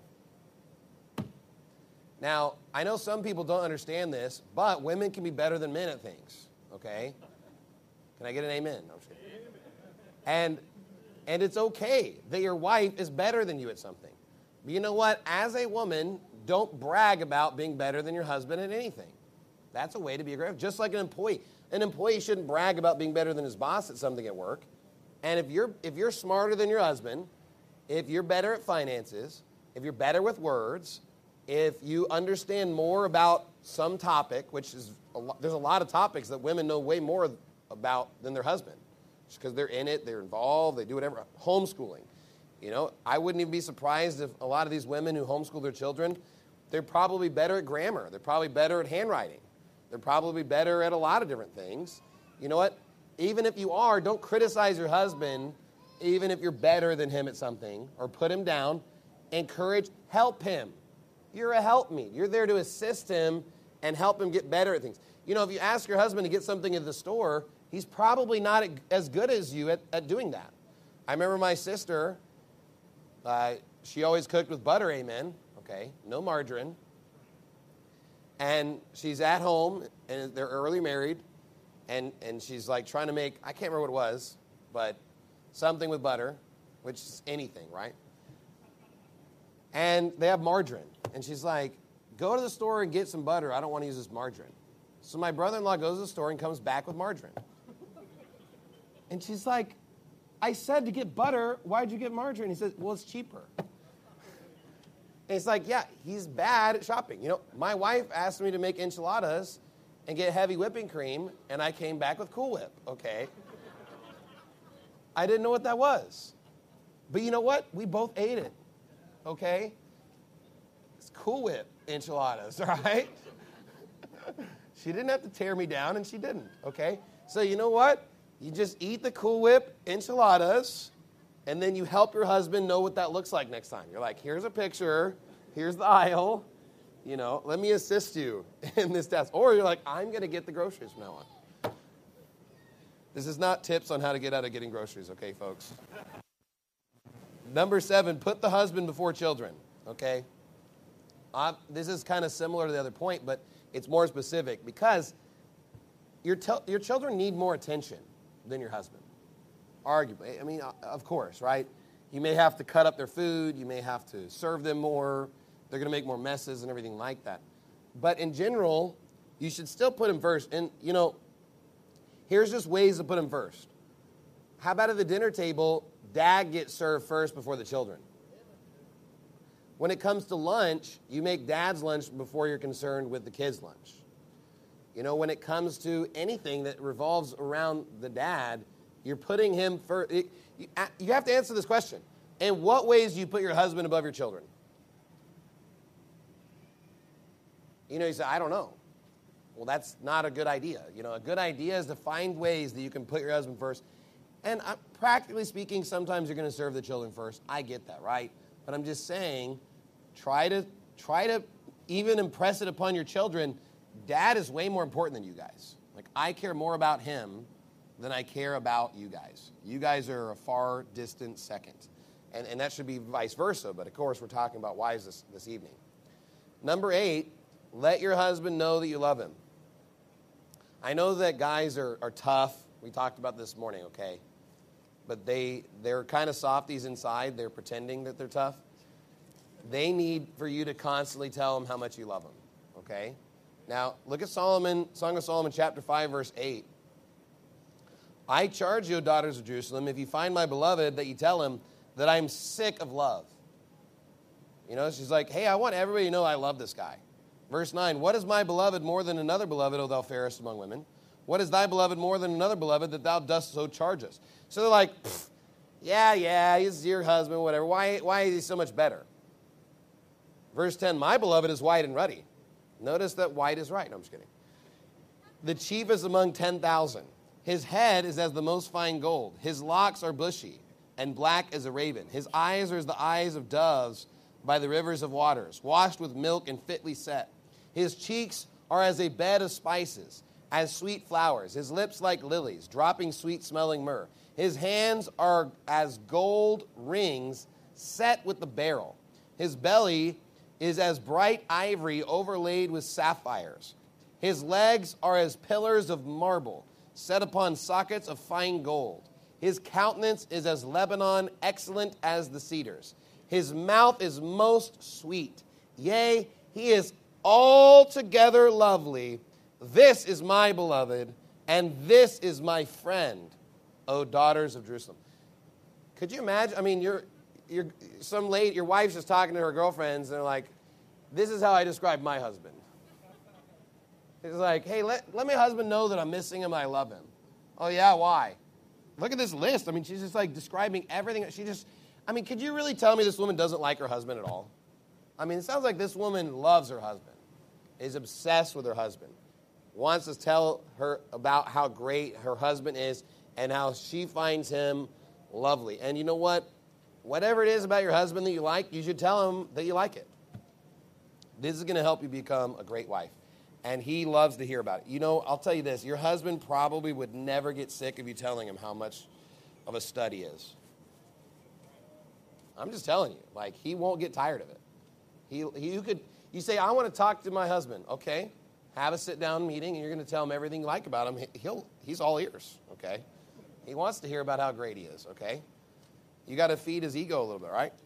Now, I know some people don't understand this, but women can be better than men at things, okay? Can I get an amen? No, I'm just kidding. And, and it's okay that your wife is better than you at something. But you know what? As a woman, don't brag about being better than your husband at anything. That's a way to be aggressive. Just like an employee. An employee shouldn't brag about being better than his boss at something at work. And if you're, if you're smarter than your husband, if you're better at finances, if you're better with words, if you understand more about some topic, which is, a lo- there's a lot of topics that women know way more about than their husband. Just because they're in it, they're involved, they do whatever. Homeschooling. You know, I wouldn't even be surprised if a lot of these women who homeschool their children, they're probably better at grammar. They're probably better at handwriting. They're probably better at a lot of different things. You know what? Even if you are, don't criticize your husband, even if you're better than him at something, or put him down. Encourage, help him. You're a helpmeet. You're there to assist him and help him get better at things. You know, if you ask your husband to get something at the store, he's probably not as good as you at, at doing that. I remember my sister, uh, she always cooked with butter, amen, okay, no margarine. And she's at home, and they're early married, and, and she's like trying to make, I can't remember what it was, but something with butter, which is anything, right? And they have margarine. And she's like, go to the store and get some butter. I don't want to use this margarine. So my brother-in-law goes to the store and comes back with margarine. And she's like, I said to get butter. Why'd you get margarine? He says, well, it's cheaper. And it's like, yeah, he's bad at shopping. You know, my wife asked me to make enchiladas and get heavy whipping cream, and I came back with Cool Whip, okay? I didn't know what that was. But you know what? We both ate it, okay? It's Cool Whip enchiladas, all right? She didn't have to tear me down, and she didn't, okay? So you know what? You just eat the Cool Whip enchiladas, and then you help your husband know what that looks like next time. You're like, here's a picture, here's the aisle, you know, let me assist you in this task. Or you're like, I'm going to get the groceries from now on. This is not tips on how to get out of getting groceries, okay, folks? Number seven, put the husband before children, okay? Uh, this is kind of similar to the other point, but it's more specific because your, tel- your children need more attention than your husband, arguably. I mean, of course, right? You may have to cut up their food. You may have to serve them more. They're going to make more messes and everything like that. But in general, you should still put them first. And, you know, here's just ways to put them first. How about at the dinner table, dad gets served first before the children? When it comes to lunch, you make dad's lunch before you're concerned with the kids' lunch. You know, when it comes to anything that revolves around the dad, you're putting him first. You have to answer this question. In what ways do you put your husband above your children? You know, you say, I don't know. Well, that's not a good idea. You know, a good idea is to find ways that you can put your husband first. And uh, practically speaking, sometimes you're going to serve the children first. I get that, right? But I'm just saying, try to try to even impress it upon your children. Dad is way more important than you guys. Like, I care more about him than I care about you guys. You guys are a far distant second. And, and that should be vice versa. But, of course, we're talking about wives this, this evening. Number eight, let your husband know that you love him. I know that guys are, are tough. We talked about this morning, okay? But they, they're kind of softies inside. They're pretending that they're tough. They need for you to constantly tell them how much you love them, okay? Now, look at Solomon, Song of Solomon, chapter five, verse eight. I charge you, O daughters of Jerusalem, if you find my beloved, that you tell him that I'm sick of love. You know, she's like, hey, I want everybody to know I love this guy. Verse nine, what is my beloved more than another beloved, O thou fairest among women? What is thy beloved more than another beloved, that thou dost so charge us? So they're like, yeah, yeah, he's your husband, whatever. Why, why is he so much better? Verse ten, my beloved is white and ruddy. Notice that white is right. No, I'm just kidding. the chiefest among ten thousand. His head is as the most fine gold. His locks are bushy and black as a raven. His eyes are as the eyes of doves by the rivers of waters, washed with milk and fitly set. His cheeks are as a bed of spices, as sweet flowers. His lips like lilies, dropping sweet-smelling myrrh. His hands are as gold rings set with the beryl. His belly is as bright ivory overlaid with sapphires. His legs are as pillars of marble, set upon sockets of fine gold. His countenance is as Lebanon, excellent as the cedars. His mouth is most sweet. Yea, he is altogether lovely. This is my beloved, and this is my friend, O daughters of Jerusalem. Could you imagine? I mean, you're, you're some lady, your wife's just talking to her girlfriends, and they're like, this is how I describe my husband. It's like, hey, let, let my husband know that I'm missing him and I love him. Oh, yeah, why? Look at this list. I mean, she's just like describing everything. She just, I mean, could you really tell me this woman doesn't like her husband at all? I mean, it sounds like this woman loves her husband, is obsessed with her husband, wants to tell her about how great her husband is and how she finds him lovely. And you know what? Whatever it is about your husband that you like, you should tell him that you like it. This is going to help you become a great wife. And he loves to hear about it. You know, I'll tell you this. Your husband probably would never get sick of you telling him how much of a stud he is. I'm just telling you. Like, he won't get tired of it. He, he you could, you say, I want to talk to my husband. Okay. Have a sit-down meeting, and you're going to tell him everything you like about him. He'll, he's all ears, okay? He wants to hear about how great he is, okay? You got to feed his ego a little bit, right?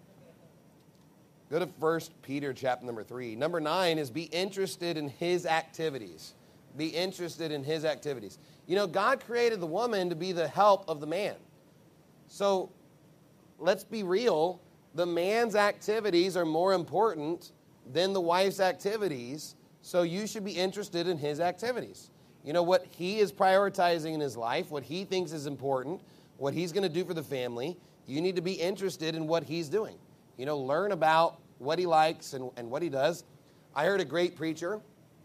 Go to First Peter chapter number three. Number nine is be interested in his activities. Be interested in his activities. You know, God created the woman to be the help of the man. So let's be real. The man's activities are more important than the wife's activities. So you should be interested in his activities. You know, what he is prioritizing in his life, what he thinks is important, what he's going to do for the family. You need to be interested in what he's doing. You know, learn about what he likes and, and what he does. I heard a great preacher,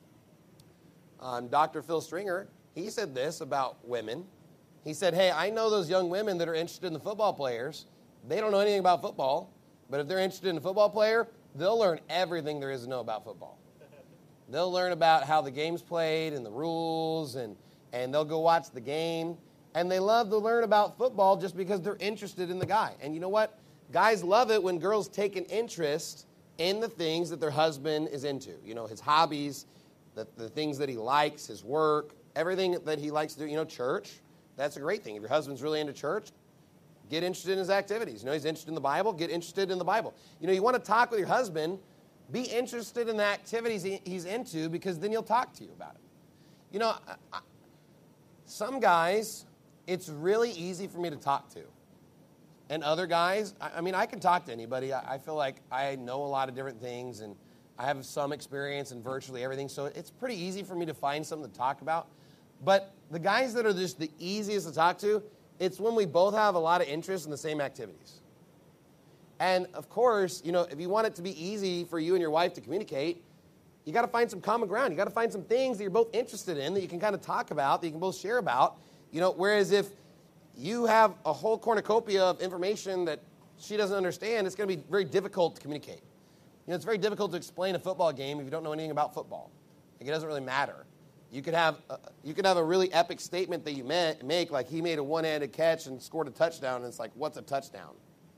um, Doctor Phil Stringer. He said this about women. He said, hey, I know those young women that are interested in the football players. They don't know anything about football. But if they're interested in a football player, they'll learn everything there is to know about football. They'll learn about how the game's played and the rules, and, and they'll go watch the game. And they love to learn about football just because they're interested in the guy. And you know what? Guys love it when girls take an interest in the things that their husband is into. You know, his hobbies, the, the things that he likes, his work, everything that he likes to do. You know, church, that's a great thing. If your husband's really into church, get interested in his activities. You know, he's interested in the Bible, get interested in the Bible. You know, you want to talk with your husband, be interested in the activities he, he's into, because then he'll talk to you about it. You know, I, I, some guys, it's really easy for me to talk to. And other guys, I, I mean, I can talk to anybody. I, I feel like I know a lot of different things, and I have some experience in virtually everything, so it's pretty easy for me to find something to talk about. But the guys that are just the easiest to talk to, it's when we both have a lot of interest in the same activities. And, of course, you know, if you want it to be easy for you and your wife to communicate, you got to find some common ground. You got to find some things that you're both interested in that you can kind of talk about, that you can both share about. You know, whereas if you have a whole cornucopia of information that she doesn't understand, it's going to be very difficult to communicate. You know, it's very difficult to explain a football game if you don't know anything about football. Like, it doesn't really matter. You could have a, you could have a really epic statement that you make, like he made a one-handed catch and scored a touchdown, and it's like, what's a touchdown?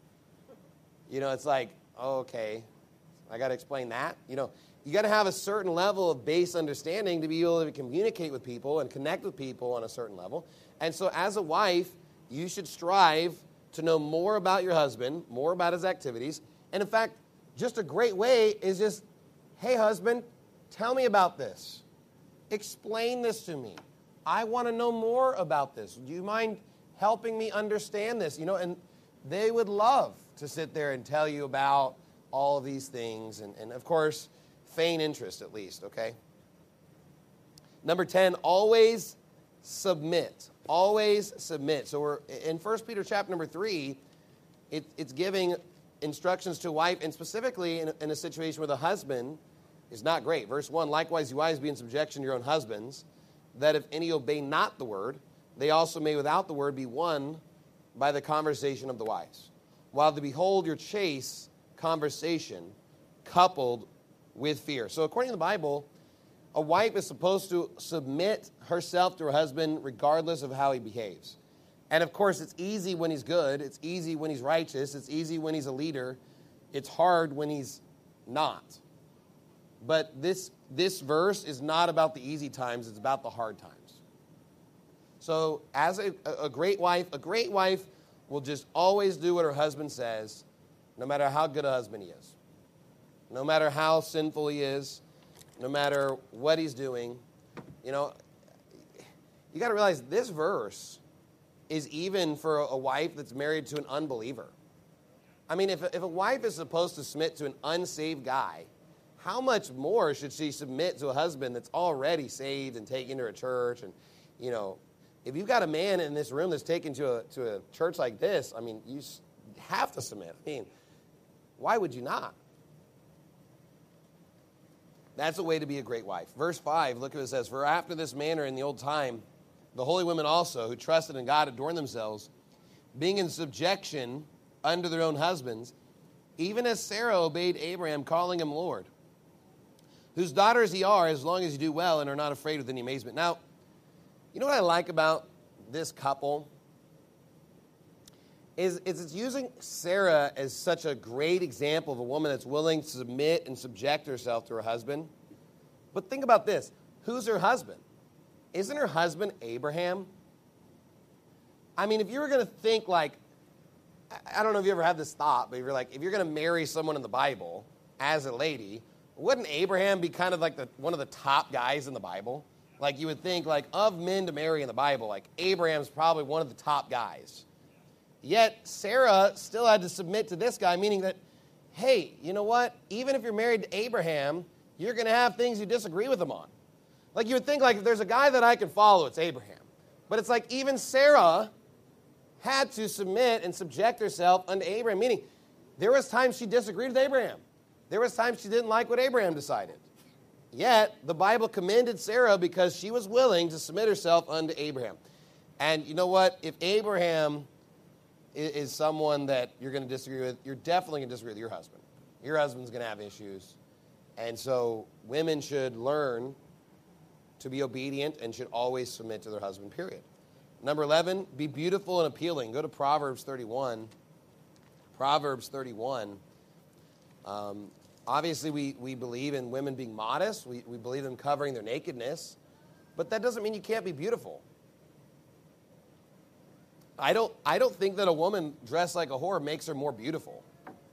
You know, it's like, oh, okay, I got to explain that. You know, you got to have a certain level of base understanding to be able to communicate with people and connect with people on a certain level. And so as a wife, you should strive to know more about your husband, more about his activities. And in fact, just a great way is just, hey, husband, tell me about this. Explain this to me. I want to know more about this. Do you mind helping me understand this? You know, and they would love to sit there and tell you about all of these things. And, and of course, feign interest at least, okay? Number ten, always submit. Always submit. So we're in First Peter chapter number three, it, it's giving instructions to a wife, and specifically in, in a situation where the husband is not great. Verse one, likewise, you wives be in subjection to your own husbands, that if any obey not the word, they also may without the word be won by the conversation of the wise. While to behold your chaste conversation coupled with fear. So according to the Bible, a wife is supposed to submit herself to her husband regardless of how he behaves. And of course, it's easy when he's good. It's easy when he's righteous. It's easy when he's a leader. It's hard when he's not. But this, this verse is not about the easy times. It's about the hard times. So as a, a great wife, a great wife will just always do what her husband says, no matter how good a husband he is. No matter how sinful he is, no matter what he's doing. You know, you got to realize this verse is even for a wife that's married to an unbeliever. I mean, if, if a wife is supposed to submit to an unsaved guy, how much more should she submit to a husband that's already saved and taken to a church? And, you know, if you've got a man in this room that's taken to a, to a church like this, I mean, you have to submit. I mean, why would you not? That's a way to be a great wife. Verse five, look at what it says. For after this manner in the old time, the holy women also, who trusted in God, adorned themselves, being in subjection unto their own husbands, even as Sarah obeyed Abraham, calling him Lord, whose daughters ye are, as long as you do well and are not afraid with any amazement. Now, you know what I like about this couple? Is, is it's using Sarah as such a great example of a woman that's willing to submit and subject herself to her husband. But think about this. Who's her husband? Isn't her husband Abraham? I mean, if you were going to think like, I don't know if you ever had this thought, but if you're like, if you're going to marry someone in the Bible as a lady, wouldn't Abraham be kind of like the, one of the top guys in the Bible? Like you would think like of men to marry in the Bible, like Abraham's probably one of the top guys. Yet Sarah still had to submit to this guy, meaning that, hey, you know what? Even if you're married to Abraham, you're going to have things you disagree with him on. Like you would think like if there's a guy that I can follow, it's Abraham. But it's like even Sarah had to submit and subject herself unto Abraham, meaning there was times she disagreed with Abraham. There was times she didn't like what Abraham decided. Yet the Bible commended Sarah because she was willing to submit herself unto Abraham. And you know what? If Abraham is, is someone that you're going to disagree with, you're definitely going to disagree with your husband. Your husband's going to have issues. And so women should learn to be obedient and should always submit to their husband, period. Number eleven, be beautiful and appealing. Go to Proverbs thirty-one. Proverbs thirty-one. Um, obviously, we, we believe in women being modest. We, we believe in covering their nakedness. But that doesn't mean you can't be beautiful. I don't, I don't think that a woman dressed like a whore makes her more beautiful.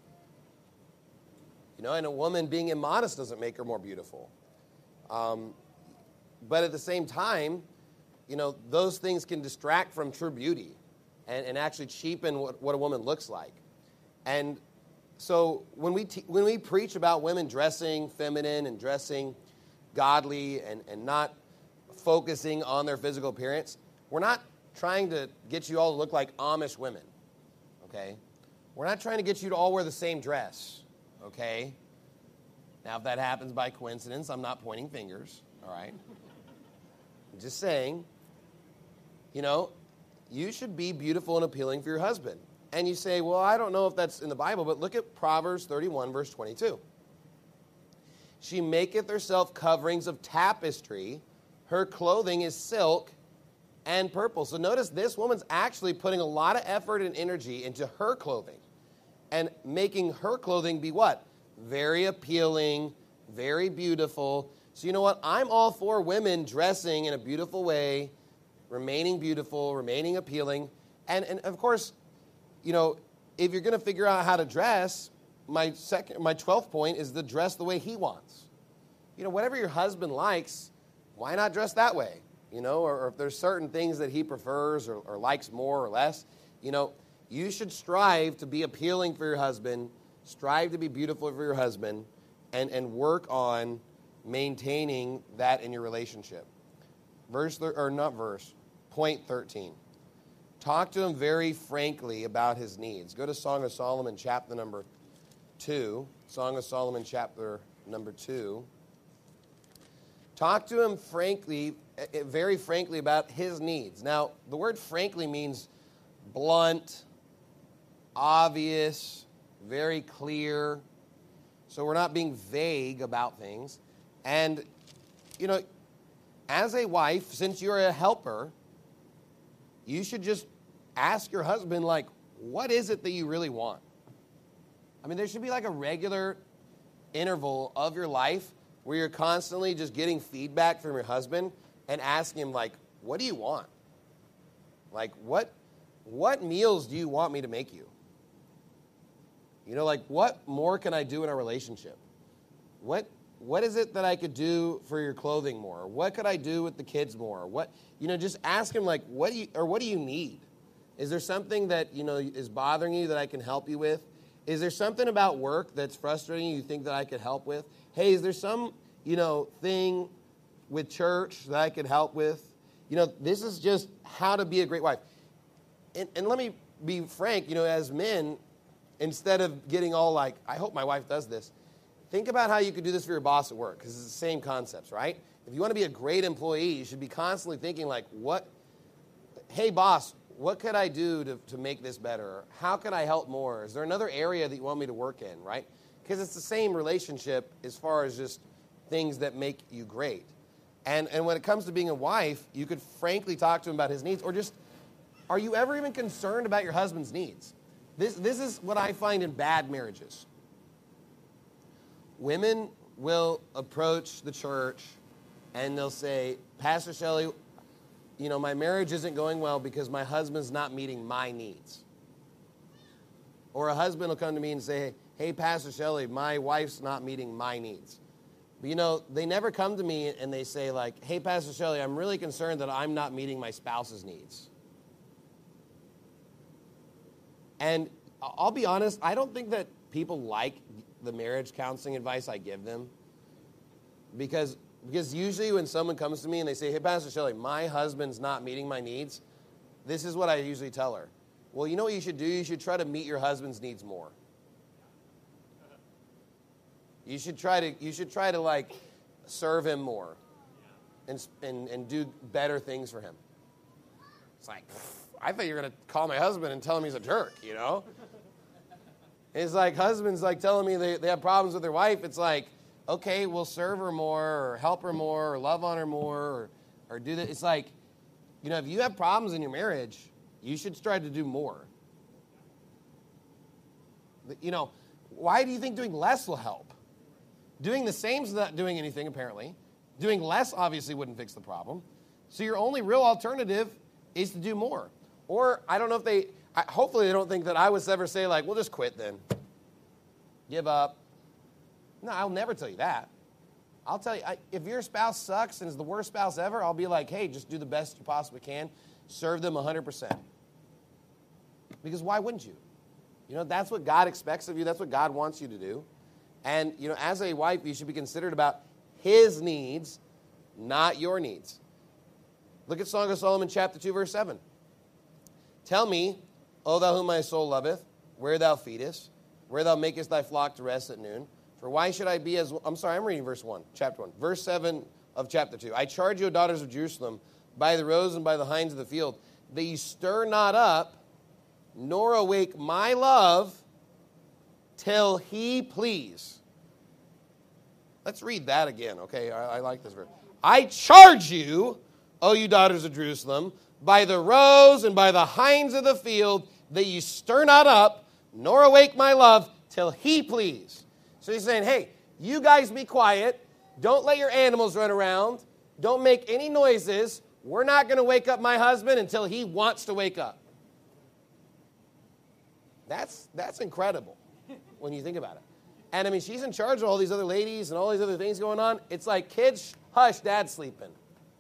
You know, and a woman being immodest doesn't make her more beautiful. Um, but at the same time, you know, those things can distract from true beauty and, and actually cheapen what, what a woman looks like. And so when we te- when we preach about women dressing feminine and dressing godly and, and not focusing on their physical appearance, we're not trying to get you all to look like Amish women, okay? We're not trying to get you to all wear the same dress, okay? Now, if that happens by coincidence, I'm not pointing fingers, all right? I'm just saying, you know, you should be beautiful and appealing for your husband. And you say, well, I don't know if that's in the Bible, but look at Proverbs thirty-one, verse twenty-two. She maketh herself coverings of tapestry. Her clothing is silk and purple. So notice this woman's actually putting a lot of effort and energy into her clothing and making her clothing be what? Very appealing, very beautiful. So you know what? I'm all for women dressing in a beautiful way, remaining beautiful, remaining appealing. And, and of course, you know, if you're going to figure out how to dress, my second, my twelfth point is to dress the way he wants. You know, whatever your husband likes, why not dress that way? You know, or, or if there's certain things that he prefers or, or likes more or less, you know, you should strive to be appealing for your husband, strive to be beautiful for your husband, and, and work on maintaining that in your relationship. Verse, or not verse, point thirteen. Talk to him very frankly about his needs. Go to Song of Solomon, chapter number two. Song of Solomon, chapter number two. Talk to him frankly uh, very frankly about his needs. Now, the word frankly means blunt, obvious, very clear. So we're not being vague about things. And, you know, as a wife, since you're a helper, you should just ask your husband, like, what is it that you really want? I mean, there should be like a regular interval of your life where you're constantly just getting feedback from your husband and asking him, like, what do you want? Like, what, what meals do you want me to make you? You know, like, what more can I do in our relationship? What What is it that I could do for your clothing more? What could I do with the kids more? What, you know, just ask him, like, what do you, or what do you need? Is there something that, you know, is bothering you that I can help you with? Is there something about work that's frustrating you, you think that I could help with? Hey, is there some, you know, thing with church that I could help with? You know, this is just how to be a great wife. And, and let me be frank, you know, as men, instead of getting all like, I hope my wife does this, think about how you could do this for your boss at work, because it's the same concepts, right? If you want to be a great employee, you should be constantly thinking like, what, hey, boss, what could I do to, to make this better? How can I help more? Is there another area that you want me to work in, right? Because it's the same relationship as far as just things that make you great. And, and when it comes to being a wife, you could frankly talk to him about his needs, or just, are you ever even concerned about your husband's needs? This, this is what I find in bad marriages. Women will approach the church and they'll say, Pastor Shelley, you know, my marriage isn't going well because my husband's not meeting my needs. Or a husband will come to me and say, hey, Pastor Shelley, my wife's not meeting my needs. But, you know, they never come to me and they say, like, hey, Pastor Shelley, I'm really concerned that I'm not meeting my spouse's needs. And I'll be honest, I don't think that people like the marriage counseling advice I give them. Because, because usually when someone comes to me and they say, hey, Pastor Shelley, my husband's not meeting my needs, this is what I usually tell her. Well, you know what you should do? You should try to meet your husband's needs more. You should try to, you should try to like, serve him more and, and, and do better things for him. It's like, I thought you were going to call my husband and tell him he's a jerk, you know? It's like husbands like telling me they, they have problems with their wife. It's like, okay, we'll serve her more or help her more or love on her more or, or do that. It's like, you know, if you have problems in your marriage, you should try to do more. You know, why do you think doing less will help? Doing the same is not doing anything, apparently. Doing less obviously wouldn't fix the problem. So your only real alternative is to do more. Or I don't know if they, I, hopefully they don't think that I would ever say like, well, just quit then. Give up. No, I'll never tell you that. I'll tell you, I, if your spouse sucks and is the worst spouse ever, I'll be like, hey, just do the best you possibly can. Serve them one hundred percent. Because why wouldn't you? You know, that's what God expects of you. That's what God wants you to do. And, you know, as a wife, you should be considerate about his needs, not your needs. Look at Song of Solomon chapter two, verse seven. Tell me, O thou whom my soul loveth, where thou feedest, where thou makest thy flock to rest at noon. For why should I be as... I'm sorry, I'm reading verse one, chapter one. Verse seven of chapter two. I charge you, O daughters of Jerusalem, by the roes and by the hinds of the field, that ye stir not up, nor awake my love, till he please. Let's read that again, okay? I, I like this verse. I charge you, O you daughters of Jerusalem, by the roes and by the hinds of the field, that ye stir not up, nor awake my love, till he please. So he's saying, hey, you guys be quiet. Don't let your animals run around. Don't make any noises. We're not going to wake up my husband until he wants to wake up. That's, that's incredible when you think about it. And, I mean, she's in charge of all these other ladies and all these other things going on. It's like, kids, hush, dad's sleeping.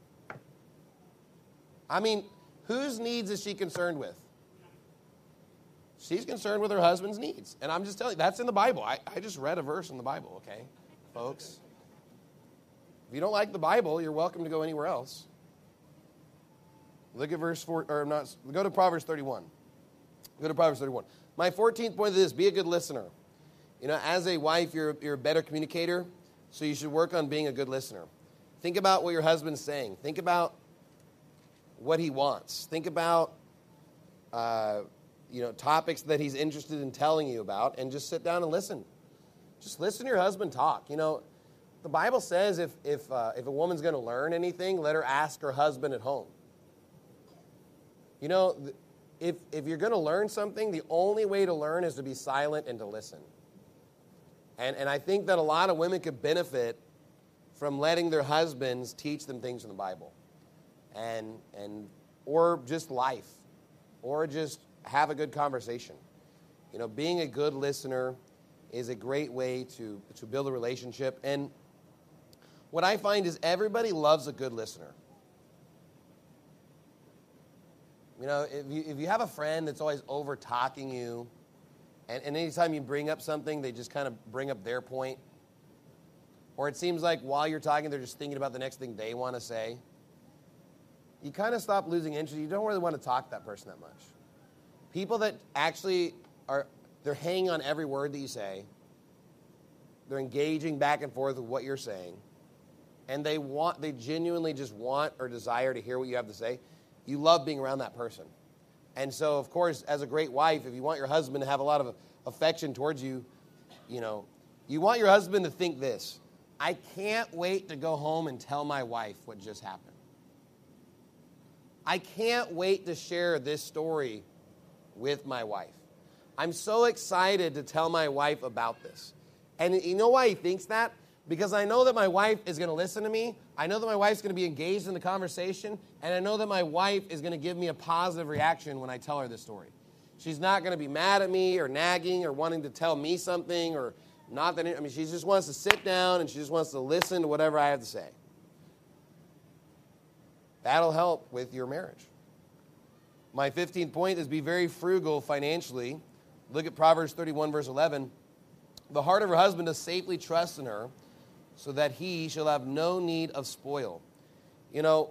I mean, whose needs is she concerned with? She's concerned with her husband's needs. And I'm just telling you, that's in the Bible. I, I just read a verse in the Bible, okay, folks? If you don't like the Bible, you're welcome to go anywhere else. Look at verse four, or not, go to Proverbs thirty-one. Go to Proverbs thirty-one. My fourteenth point is this: be a good listener. You know, as a wife, you're, you're a better communicator, so you should work on being a good listener. Think about what your husband's saying. Think about what he wants. Think about, uh, you know, topics that he's interested in telling you about, and just sit down and listen. Just listen to your husband talk. You know, the Bible says if if uh, if a woman's going to learn anything, let her ask her husband at home. You know, if if you're going to learn something, the only way to learn is to be silent and to listen. And and I think that a lot of women could benefit from letting their husbands teach them things from the Bible, and and or just life, or just have a good conversation. You know, being a good listener is a great way to to build a relationship. And what I find is everybody loves a good listener. You know, if you if you have a friend that's always over talking you, and, and anytime you bring up something, they just kind of bring up their point. Or it seems like while you're talking, they're just thinking about the next thing they want to say. You kind of stop losing interest. You don't really want to talk to that person that much. People that actually are, they're hanging on every word that you say. They're engaging back and forth with what you're saying. And they want, they genuinely just want or desire to hear what you have to say. You love being around that person. And so, of course, as a great wife, if you want your husband to have a lot of affection towards you, you know, you want your husband to think this: I can't wait to go home and tell my wife what just happened. I can't wait to share this story with my wife. I'm so excited to tell my wife about this. And you know why he thinks that? Because I know that my wife is going to listen to me. I know that my wife's going to be engaged in the conversation. And I know that my wife is going to give me a positive reaction when I tell her this story. She's not going to be mad at me or nagging or wanting to tell me something or not that. I mean, she just wants to sit down and she just wants to listen to whatever I have to say. That'll help with your marriage. My fifteenth point is be very frugal financially. Look at Proverbs thirty-one, verse eleven. The heart of her husband does safely trust in her, so that he shall have no need of spoil. You know,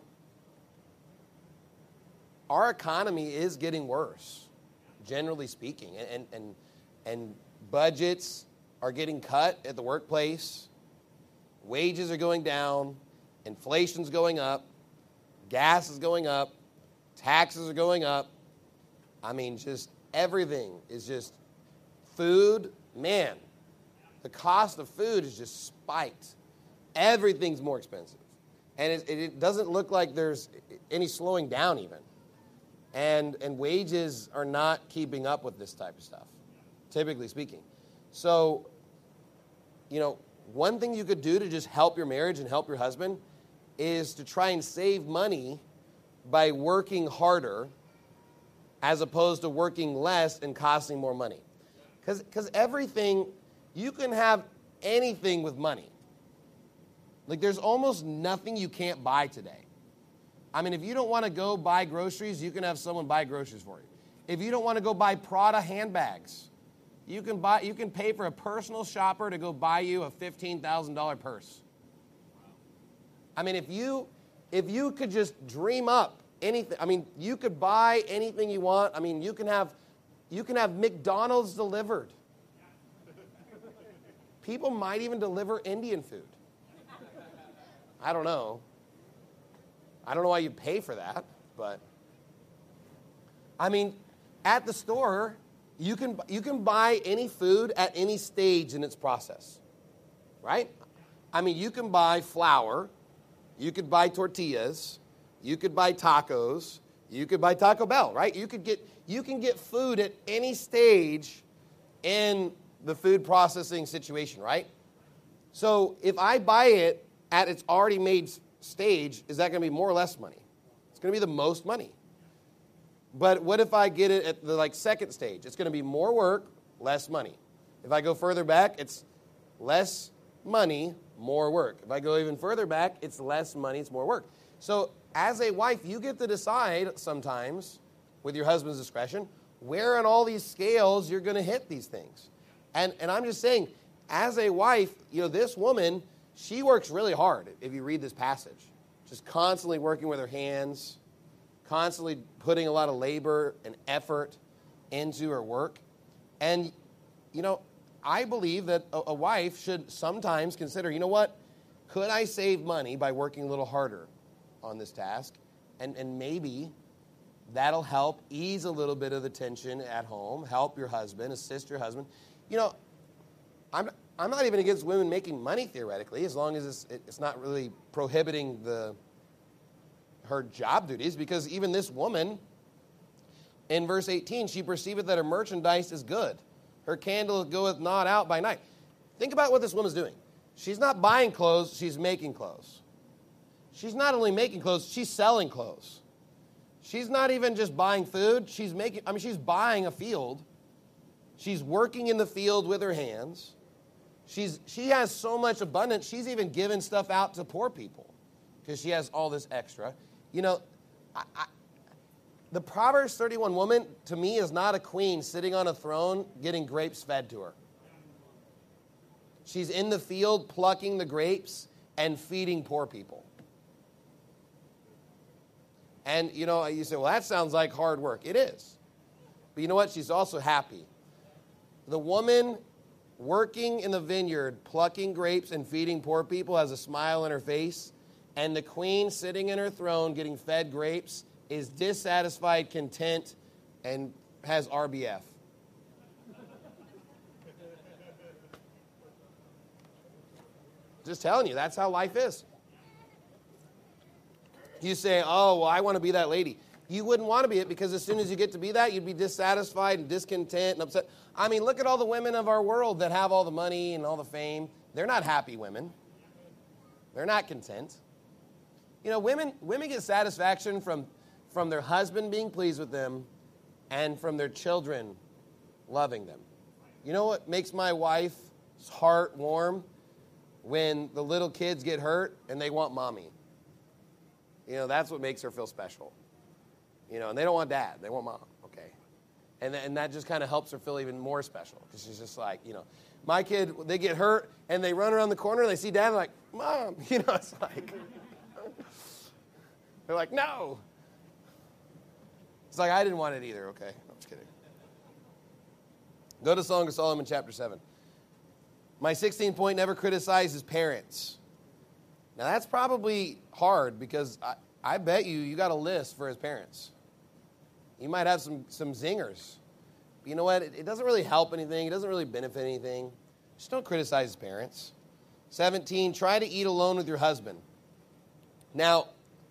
our economy is getting worse, generally speaking. And, and, and budgets are getting cut at the workplace. Wages are going down. Inflation's going up. Gas is going up. Taxes are going up. I mean, just everything is just food. Man, the cost of food is just spiked. Everything's more expensive. And it, it doesn't look like there's any slowing down even. And, and wages are not keeping up with this type of stuff, typically speaking. So, you know, one thing you could do to just help your marriage and help your husband is to try and save money by working harder as opposed to working less and costing more money. Because because everything, you can have anything with money. Like, there's almost nothing you can't buy today. I mean, if you don't want to go buy groceries, you can have someone buy groceries for you. If you don't want to go buy Prada handbags, you can buy. You can pay for a personal shopper to go buy you a fifteen thousand dollars purse. I mean, if you if you could just dream up anything, I mean, you could buy anything you want. I mean, you can have you can have McDonald's delivered. People might even deliver Indian food. I don't know. I don't know why you pay for that, but I mean, at the store, you can you can buy any food at any stage in its process, right? I mean, you can buy flour, you could buy tortillas, you could buy tacos, you could buy Taco Bell, right? You could get you can get food at any stage in the food processing situation, right? So if I buy it at its already made stage, is that going to be more or less money? It's going to be the most money. But what if I get it at the like second stage? It's going to be more work, less money. If I go further back, it's less money, more work. If I go even further back, it's less money, it's more work. So as a wife, you get to decide sometimes, with your husband's discretion, where on all these scales you're going to hit these things. And and I'm just saying, as a wife, you know, this woman, she works really hard, if you read this passage. Just constantly working with her hands, constantly putting a lot of labor and effort into her work. And, you know, I believe that a, a wife should sometimes consider, you know what, could I save money by working a little harder on this task? And, and maybe that'll help ease a little bit of the tension at home, help your husband, assist your husband. You know, I'm, I'm not even against women making money theoretically, as long as it's, it's not really prohibiting the her job duties, because even this woman, in verse eighteen, she perceiveth that her merchandise is good. Her candle goeth not out by night. Think about what this woman's doing. She's not buying clothes, she's making clothes. She's not only making clothes, she's selling clothes. She's not even just buying food, she's making, I mean, she's buying a field. She's working in the field with her hands. She's, she has so much abundance, she's even giving stuff out to poor people because she has all this extra. You know, I, I, the Proverbs thirty-one woman, to me, is not a queen sitting on a throne getting grapes fed to her. She's in the field plucking the grapes and feeding poor people. And, you know, you say, well, that sounds like hard work. It is. But you know what? She's also happy. The woman working in the vineyard, plucking grapes and feeding poor people, has a smile on her face. And the queen sitting in her throne getting fed grapes is dissatisfied, content, and has R B F. Just telling you, that's how life is. You say, oh, well, I want to be that lady. You wouldn't want to be it, because as soon as you get to be that, you'd be dissatisfied and discontent and upset. I mean, look at all the women of our world that have all the money and all the fame. They're not happy women. They're not content. You know, women women get satisfaction from, from their husband being pleased with them and from their children loving them. You know what makes my wife's heart warm? When the little kids get hurt and they want mommy. You know, that's what makes her feel special. You know, and they don't want dad. They want mom. Okay. And, th- and that just kind of helps her feel even more special, because she's just like, you know, my kid, they get hurt and they run around the corner and they see dad and they're like, Mom. You know, it's like, they're like, no. It's like, I didn't want it either. Okay. No, I'm just kidding. Go to Song of Solomon chapter seven. My sixteenth point, never criticize his parents. Now, that's probably hard, because I, I bet you you got a list for his parents. You might have some, some zingers. But you know what? It, it doesn't really help anything. It doesn't really benefit anything. Just don't criticize his parents. seventeen, try to eat alone with your husband. Now,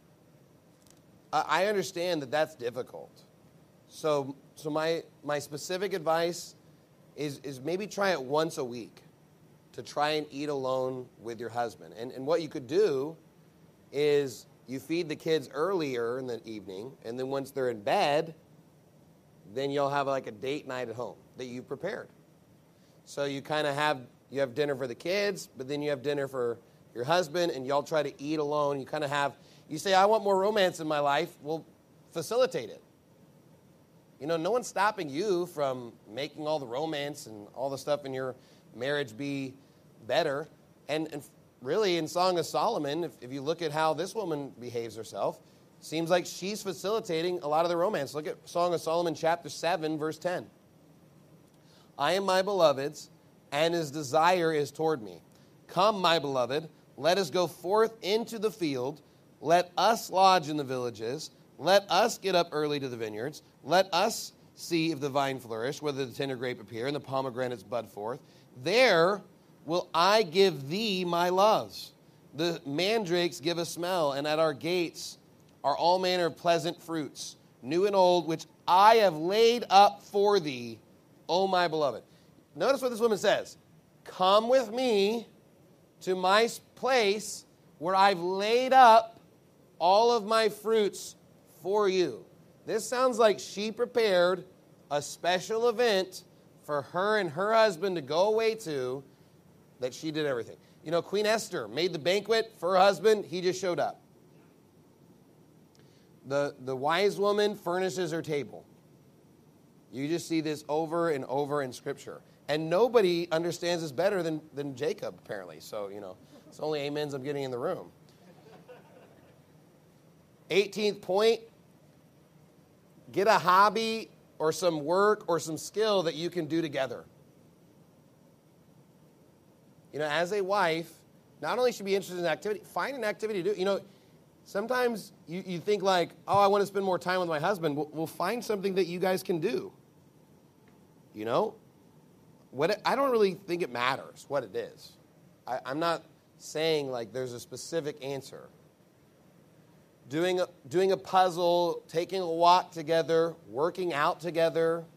I understand that that's difficult. So, so my, my specific advice is, is maybe try it once a week, to try and eat alone with your husband. And, and what you could do is you feed the kids earlier in the evening, and then once they're in bed, then you'll have like a date night at home that you prepared. So you kind of have, you have dinner for the kids, but then you have dinner for your husband, and y'all try to eat alone. You kind of have, you say, I want more romance in my life. Well, facilitate it. You know, no one's stopping you from making all the romance and all the stuff in your marriage be better. And, and really, in Song of Solomon, if, if you look at how this woman behaves herself, seems like she's facilitating a lot of the romance. Look at Song of Solomon chapter seven, verse ten. I am my beloved's, and his desire is toward me. Come, my beloved, let us go forth into the field. Let us lodge in the villages. Let us get up early to the vineyards. Let us see if the vine flourish, whether the tender grape appear, and the pomegranates bud forth. There will I give thee my loves. The mandrakes give a smell, and at our gates are all manner of pleasant fruits, new and old, which I have laid up for thee, O my beloved. Notice what this woman says. Come with me to my place where I've laid up all of my fruits for you. This sounds like she prepared a special event for her and her husband to go away to, that she did everything. You know, Queen Esther made the banquet for her husband. He just showed up. The, the wise woman furnishes her table. You just see this over and over in Scripture. And nobody understands this better than, than Jacob, apparently. So, you know, it's only amens I'm getting in the room. eighteenth point, get a hobby or some work or some skill that you can do together. You know, as a wife, Not only should be interested in activity, find an activity to do. You know, sometimes you, you think like, oh, I want to spend more time with my husband. We'll, we'll find something that you guys can do. You know? What it, I don't really think it matters what it is. I, I'm not saying like there's a specific answer. Doing a, doing a puzzle, taking a walk together, working out together.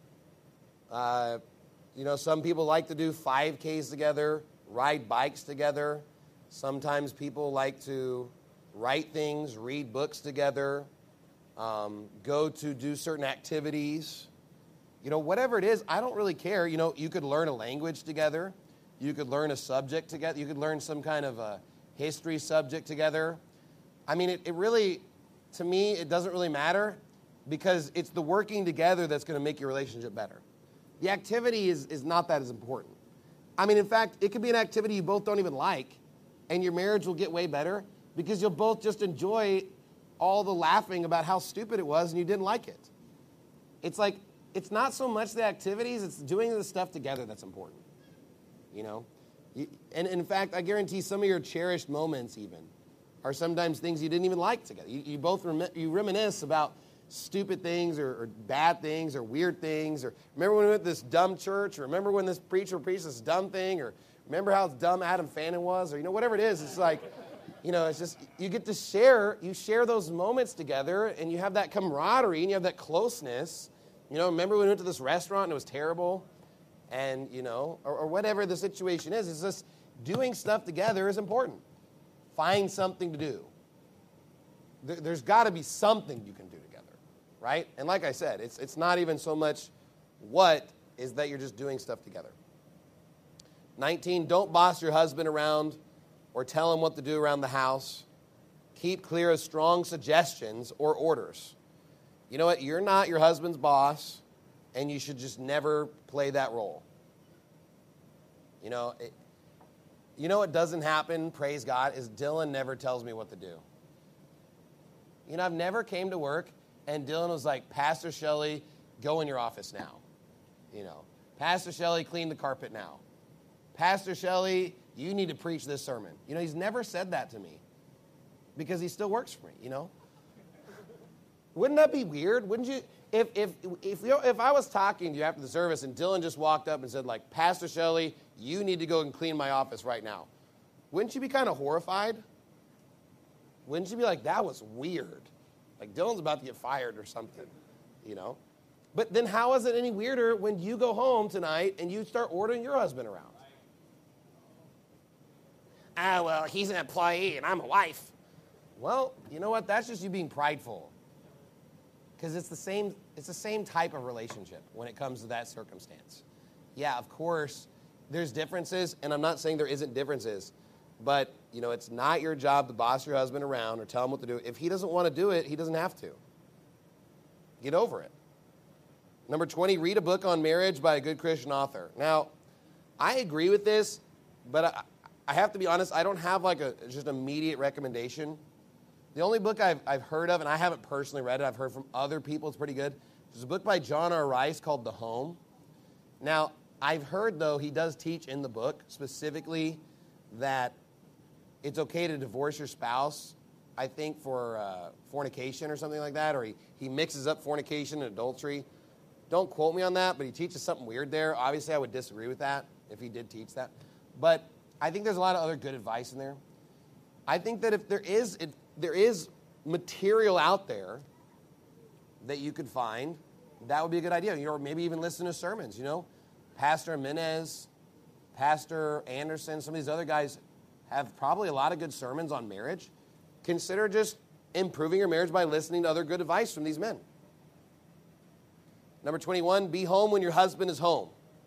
Uh, you know, some people like to do five Ks together, ride bikes together. Sometimes people like to write things, read books together, um, go to do certain activities. You know, whatever it is, I don't really care. You know, you could learn a language together. You could learn a subject together. You could learn some kind of a history subject together. I mean, it, it really, to me, it doesn't really matter because it's the working together that's going to make your relationship better. The activity is, is not that as important. I mean, in fact, it could be an activity you both don't even like, and your marriage will get way better because you'll both just enjoy all the laughing about how stupid it was and you didn't like it. It's like, it's not so much the activities, it's doing the stuff together that's important. You know? You, and in fact, I guarantee some of your cherished moments even are sometimes things you didn't even like together. You, you both rem- you reminisce about stupid things or, or bad things or weird things. Or remember when we went to this dumb church? Or remember when this preacher preached this dumb thing? Or remember how dumb Adam Fannin was? Or, you know, whatever it is, it's like, you know, it's just, you get to share, you share those moments together and you have that camaraderie and you have that closeness. You know, remember when we went to this restaurant and it was terrible? And, you know, or, or whatever the situation is, it's just doing stuff together is important. Find something to do. There, there's got to be something you can do together, right? And like I said, it's it's not even so much what is that you're just doing stuff together. nineteen, don't boss your husband around or tell him what to do around the house. Keep clear of strong suggestions or orders. You know what? You're not your husband's boss, and you should just never play that role. You know, it, you know what doesn't happen, praise God, is Dylan never tells me what to do. You know, I've never came to work and Dylan was like, Pastor Shelley, go in your office now. You know, Pastor Shelley, clean the carpet now. Pastor Shelley, you need to preach this sermon. You know, he's never said that to me because he still works for me, you know. Wouldn't that be weird? Wouldn't you? If if if you, if I was talking to you after the service and Dylan just walked up and said, like, Pastor Shelley, you need to go and clean my office right now, wouldn't you be kind of horrified? Wouldn't you be like, that was weird? Like, Dylan's about to get fired or something, you know? But then how is it any weirder when you go home tonight and you start ordering your husband around? Ah, well, he's an employee and I'm a wife. Well, you know what? That's just you being prideful. Because it's the same it's the same type of relationship when it comes to that circumstance. Yeah, of course, there's differences, and I'm not saying there isn't differences, but, you know, it's not your job to boss your husband around or tell him what to do. If he doesn't want to do it, he doesn't have to. Get over it. Number twenty, read a book on marriage by a good Christian author. Now, I agree with this, but I, I have to be honest, I don't have like a just immediate recommendation. The only book I've, I've heard of, and I haven't personally read it, I've heard from other people, it's pretty good. There's a book by John R. Rice called The Home. Now, I've heard, though, he does teach in the book specifically that it's okay to divorce your spouse, I think, for uh, fornication or something like that, or he, he mixes up fornication and adultery. Don't quote me on that, but he teaches something weird there. Obviously, I would disagree with that if he did teach that. But I think there's a lot of other good advice in there. I think that if there is... It, There is material out there that you could find, that would be a good idea. You know, or maybe even listen to sermons, you know. Pastor Jimenez, Pastor Anderson, some of these other guys have probably a lot of good sermons on marriage. Consider just improving your marriage by listening to other good advice from these men. Number twenty-one, be home when your husband is home.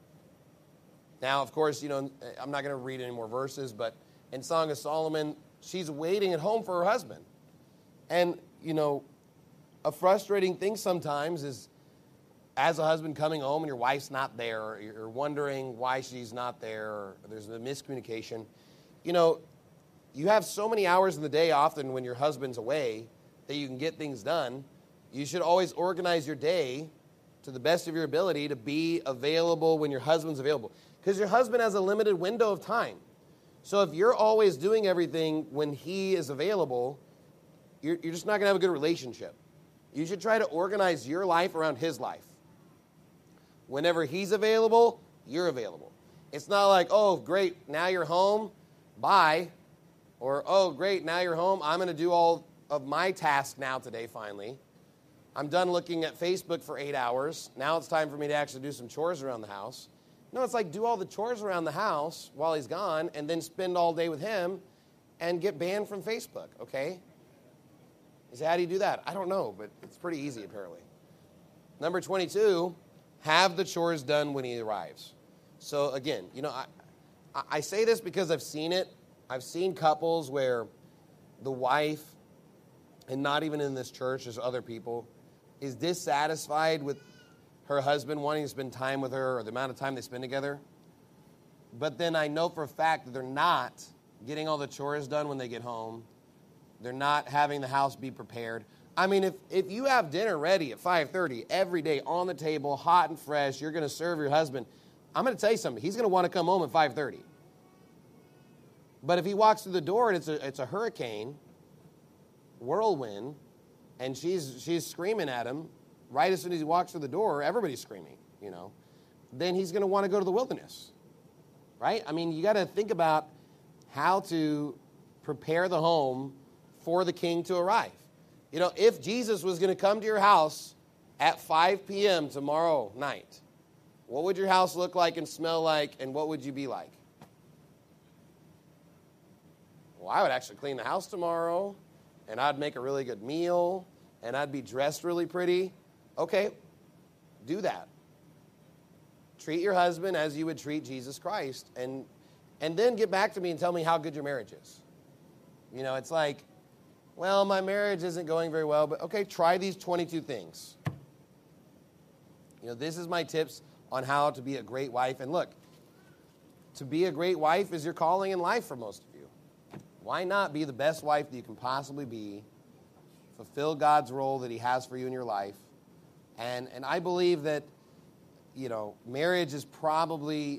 Now, of course, you know, I'm not going to read any more verses, but in Song of Solomon, she's waiting at home for her husband. And, you know, a frustrating thing sometimes is as a husband coming home and your wife's not there, or you're wondering why she's not there, or there's a miscommunication. You know, you have so many hours in the day often when your husband's away that you can get things done. You should always organize your day to the best of your ability to be available when your husband's available. Because your husband has a limited window of time. So if you're always doing everything when he is available, you're, you're just not going to have a good relationship. You should try to organize your life around his life. Whenever he's available, you're available. It's not like, oh, great, now you're home, bye. Or, oh, great, now you're home, I'm going to do all of my tasks now today, finally. I'm done looking at Facebook for eight hours. Now it's time for me to actually do some chores around the house. No, it's like do all the chores around the house while he's gone and then spend all day with him and get banned from Facebook, okay? You say, how do you do that? I don't know, but it's pretty easy apparently. Number twenty-two, have the chores done when he arrives. So again, you know, I, I say this because I've seen it. I've seen couples where the wife, and not even in this church, there's other people, is dissatisfied with her husband wanting to spend time with her or the amount of time they spend together. But then I know for a fact that they're not getting all the chores done when they get home. They're not having the house be prepared. I mean, if, if you have dinner ready at five thirty every day on the table, hot and fresh, you're going to serve your husband, I'm going to tell you something. He's going to want to come home at five thirty. But if he walks through the door and it's a, it's a hurricane, whirlwind, and she's she's screaming at him, right as soon as he walks through the door, everybody's screaming, you know, then he's going to want to go to the wilderness, right? I mean, you got to think about how to prepare the home for the king to arrive. You know, if Jesus was going to come to your house at five p.m. tomorrow night, what would your house look like and smell like, and what would you be like? Well, I would actually clean the house tomorrow, and I'd make a really good meal, and I'd be dressed really pretty. Okay, do that. Treat your husband as you would treat Jesus Christ, and and then get back to me and tell me how good your marriage is. You know, it's like, well, my marriage isn't going very well, but okay, try these twenty-two things. You know, this is my tips on how to be a great wife. And look, to be a great wife is your calling in life for most of you. Why not be the best wife that you can possibly be, fulfill God's role that he has for you in your life? And and I believe that, you know, marriage is probably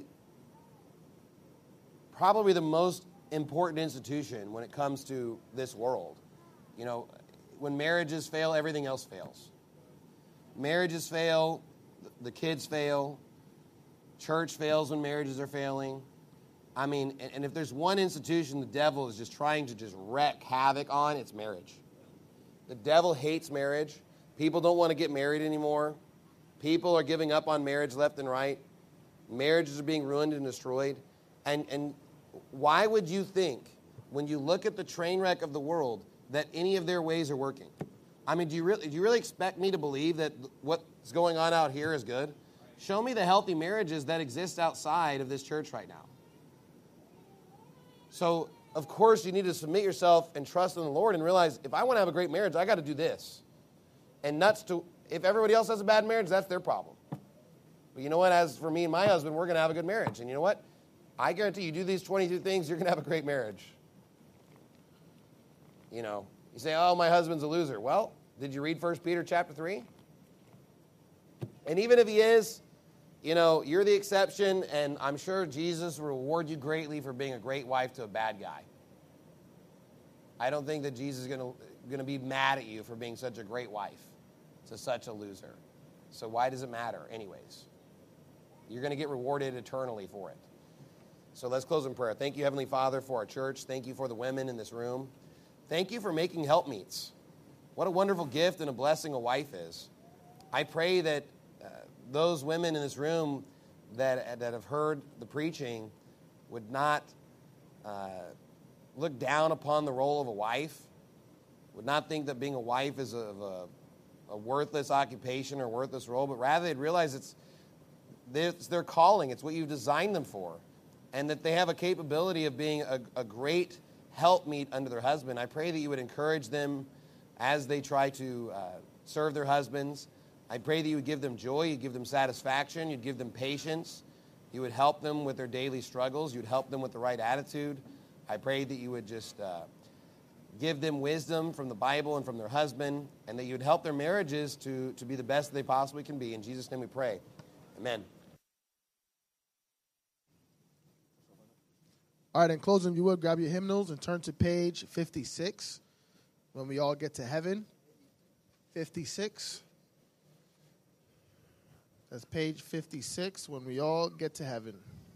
probably the most important institution when it comes to this world. You know, when marriages fail, everything else fails. Marriages fail, the kids fail, church fails when marriages are failing. I mean, and, and if there's one institution the devil is just trying to just wreak havoc on, it's marriage. The devil hates marriage. People don't want to get married anymore. People are giving up on marriage left and right. Marriages are being ruined and destroyed. And and why would you think, when you look at the train wreck of the world, that any of their ways are working? I mean, do you really, do you really expect me to believe that what's going on out here is good? Show me the healthy marriages that exist outside of this church right now. So, of course, you need to submit yourself and trust in the Lord and realize, if I want to have a great marriage, I got to do this. And nuts to, if everybody else has a bad marriage, that's their problem. But you know what? As for me and my husband, we're going to have a good marriage. And you know what? I guarantee you do these twenty-two things, you're going to have a great marriage. You know, you say, oh, my husband's a loser. Well, did you read First Peter chapter three? And even if he is, you know, you're the exception, and I'm sure Jesus will reward you greatly for being a great wife to a bad guy. I don't think that Jesus is going to going to be mad at you for being such a great wife to such a loser. So why does it matter anyways? You're going to get rewarded eternally for it. So let's close in prayer. Thank you, Heavenly Father, for our church. Thank you for the women in this room. Thank you for making helpmeets. What a wonderful gift and a blessing a wife is. I pray that uh, those women in this room that, that have heard the preaching would not uh, look down upon the role of a wife, would not think that being a wife is a, a, a worthless occupation or worthless role, but rather they'd realize it's, it's their calling. It's what you've designed them for. And that they have a capability of being a, a great helpmeet under their husband. I pray that you would encourage them as they try to uh, serve their husbands. I pray that you would give them joy, you'd give them satisfaction, you'd give them patience. You would help them with their daily struggles. You'd help them with the right attitude. I pray that you would just uh, give them wisdom from the Bible and from their husband, and that you would help their marriages to, to be the best that they possibly can be. In Jesus' name we pray. Amen. All right, in closing, if you would, grab your hymnals and turn to page fifty-six. When we all get to heaven. fifty-six. That's page fifty-six, when we all get to heaven.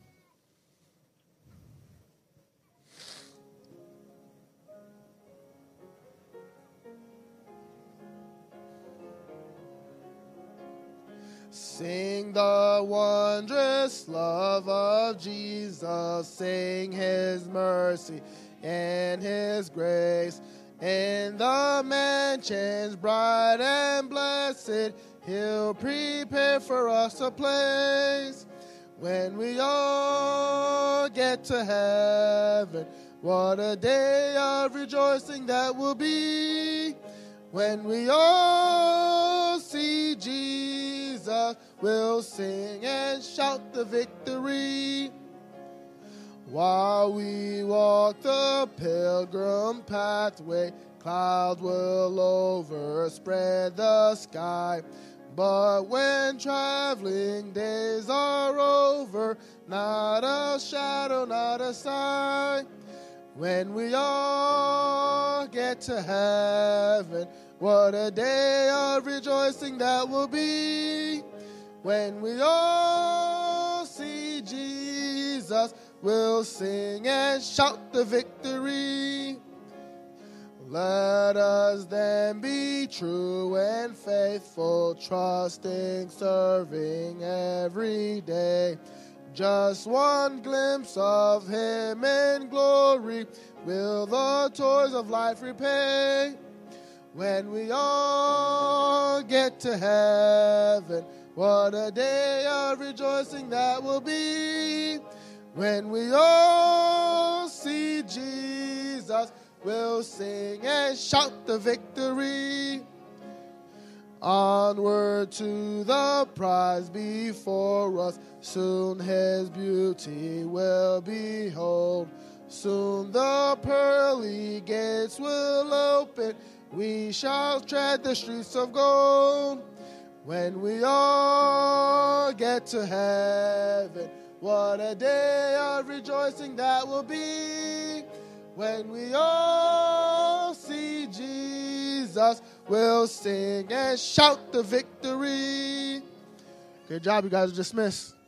Sing the wondrous love of Jesus, sing his mercy and his grace. In the mansions bright and blessed, he'll prepare for us a place. When we all get to heaven, what a day of rejoicing that will be. When we all see Jesus, we'll sing and shout the victory. While we walk the pilgrim pathway, clouds will overspread the sky. But when traveling days are over, not a shadow, not a sign. When we all get to heaven, what a day of rejoicing that will be. When we all see Jesus, we'll sing and shout the victory. Let us then be true and faithful, trusting, serving every day. Just one glimpse of him in glory will the toils of life repay. When we all get to heaven, what a day of rejoicing that will be. When we all see Jesus, we'll sing and shout the victory. Onward to the prize before us, soon his beauty will behold. Soon the pearly gates will open, we shall tread the streets of gold. When we all get to heaven, what a day of rejoicing that will be. When we all see Jesus, we'll sing and shout the victory. Good job, you guys are dismissed.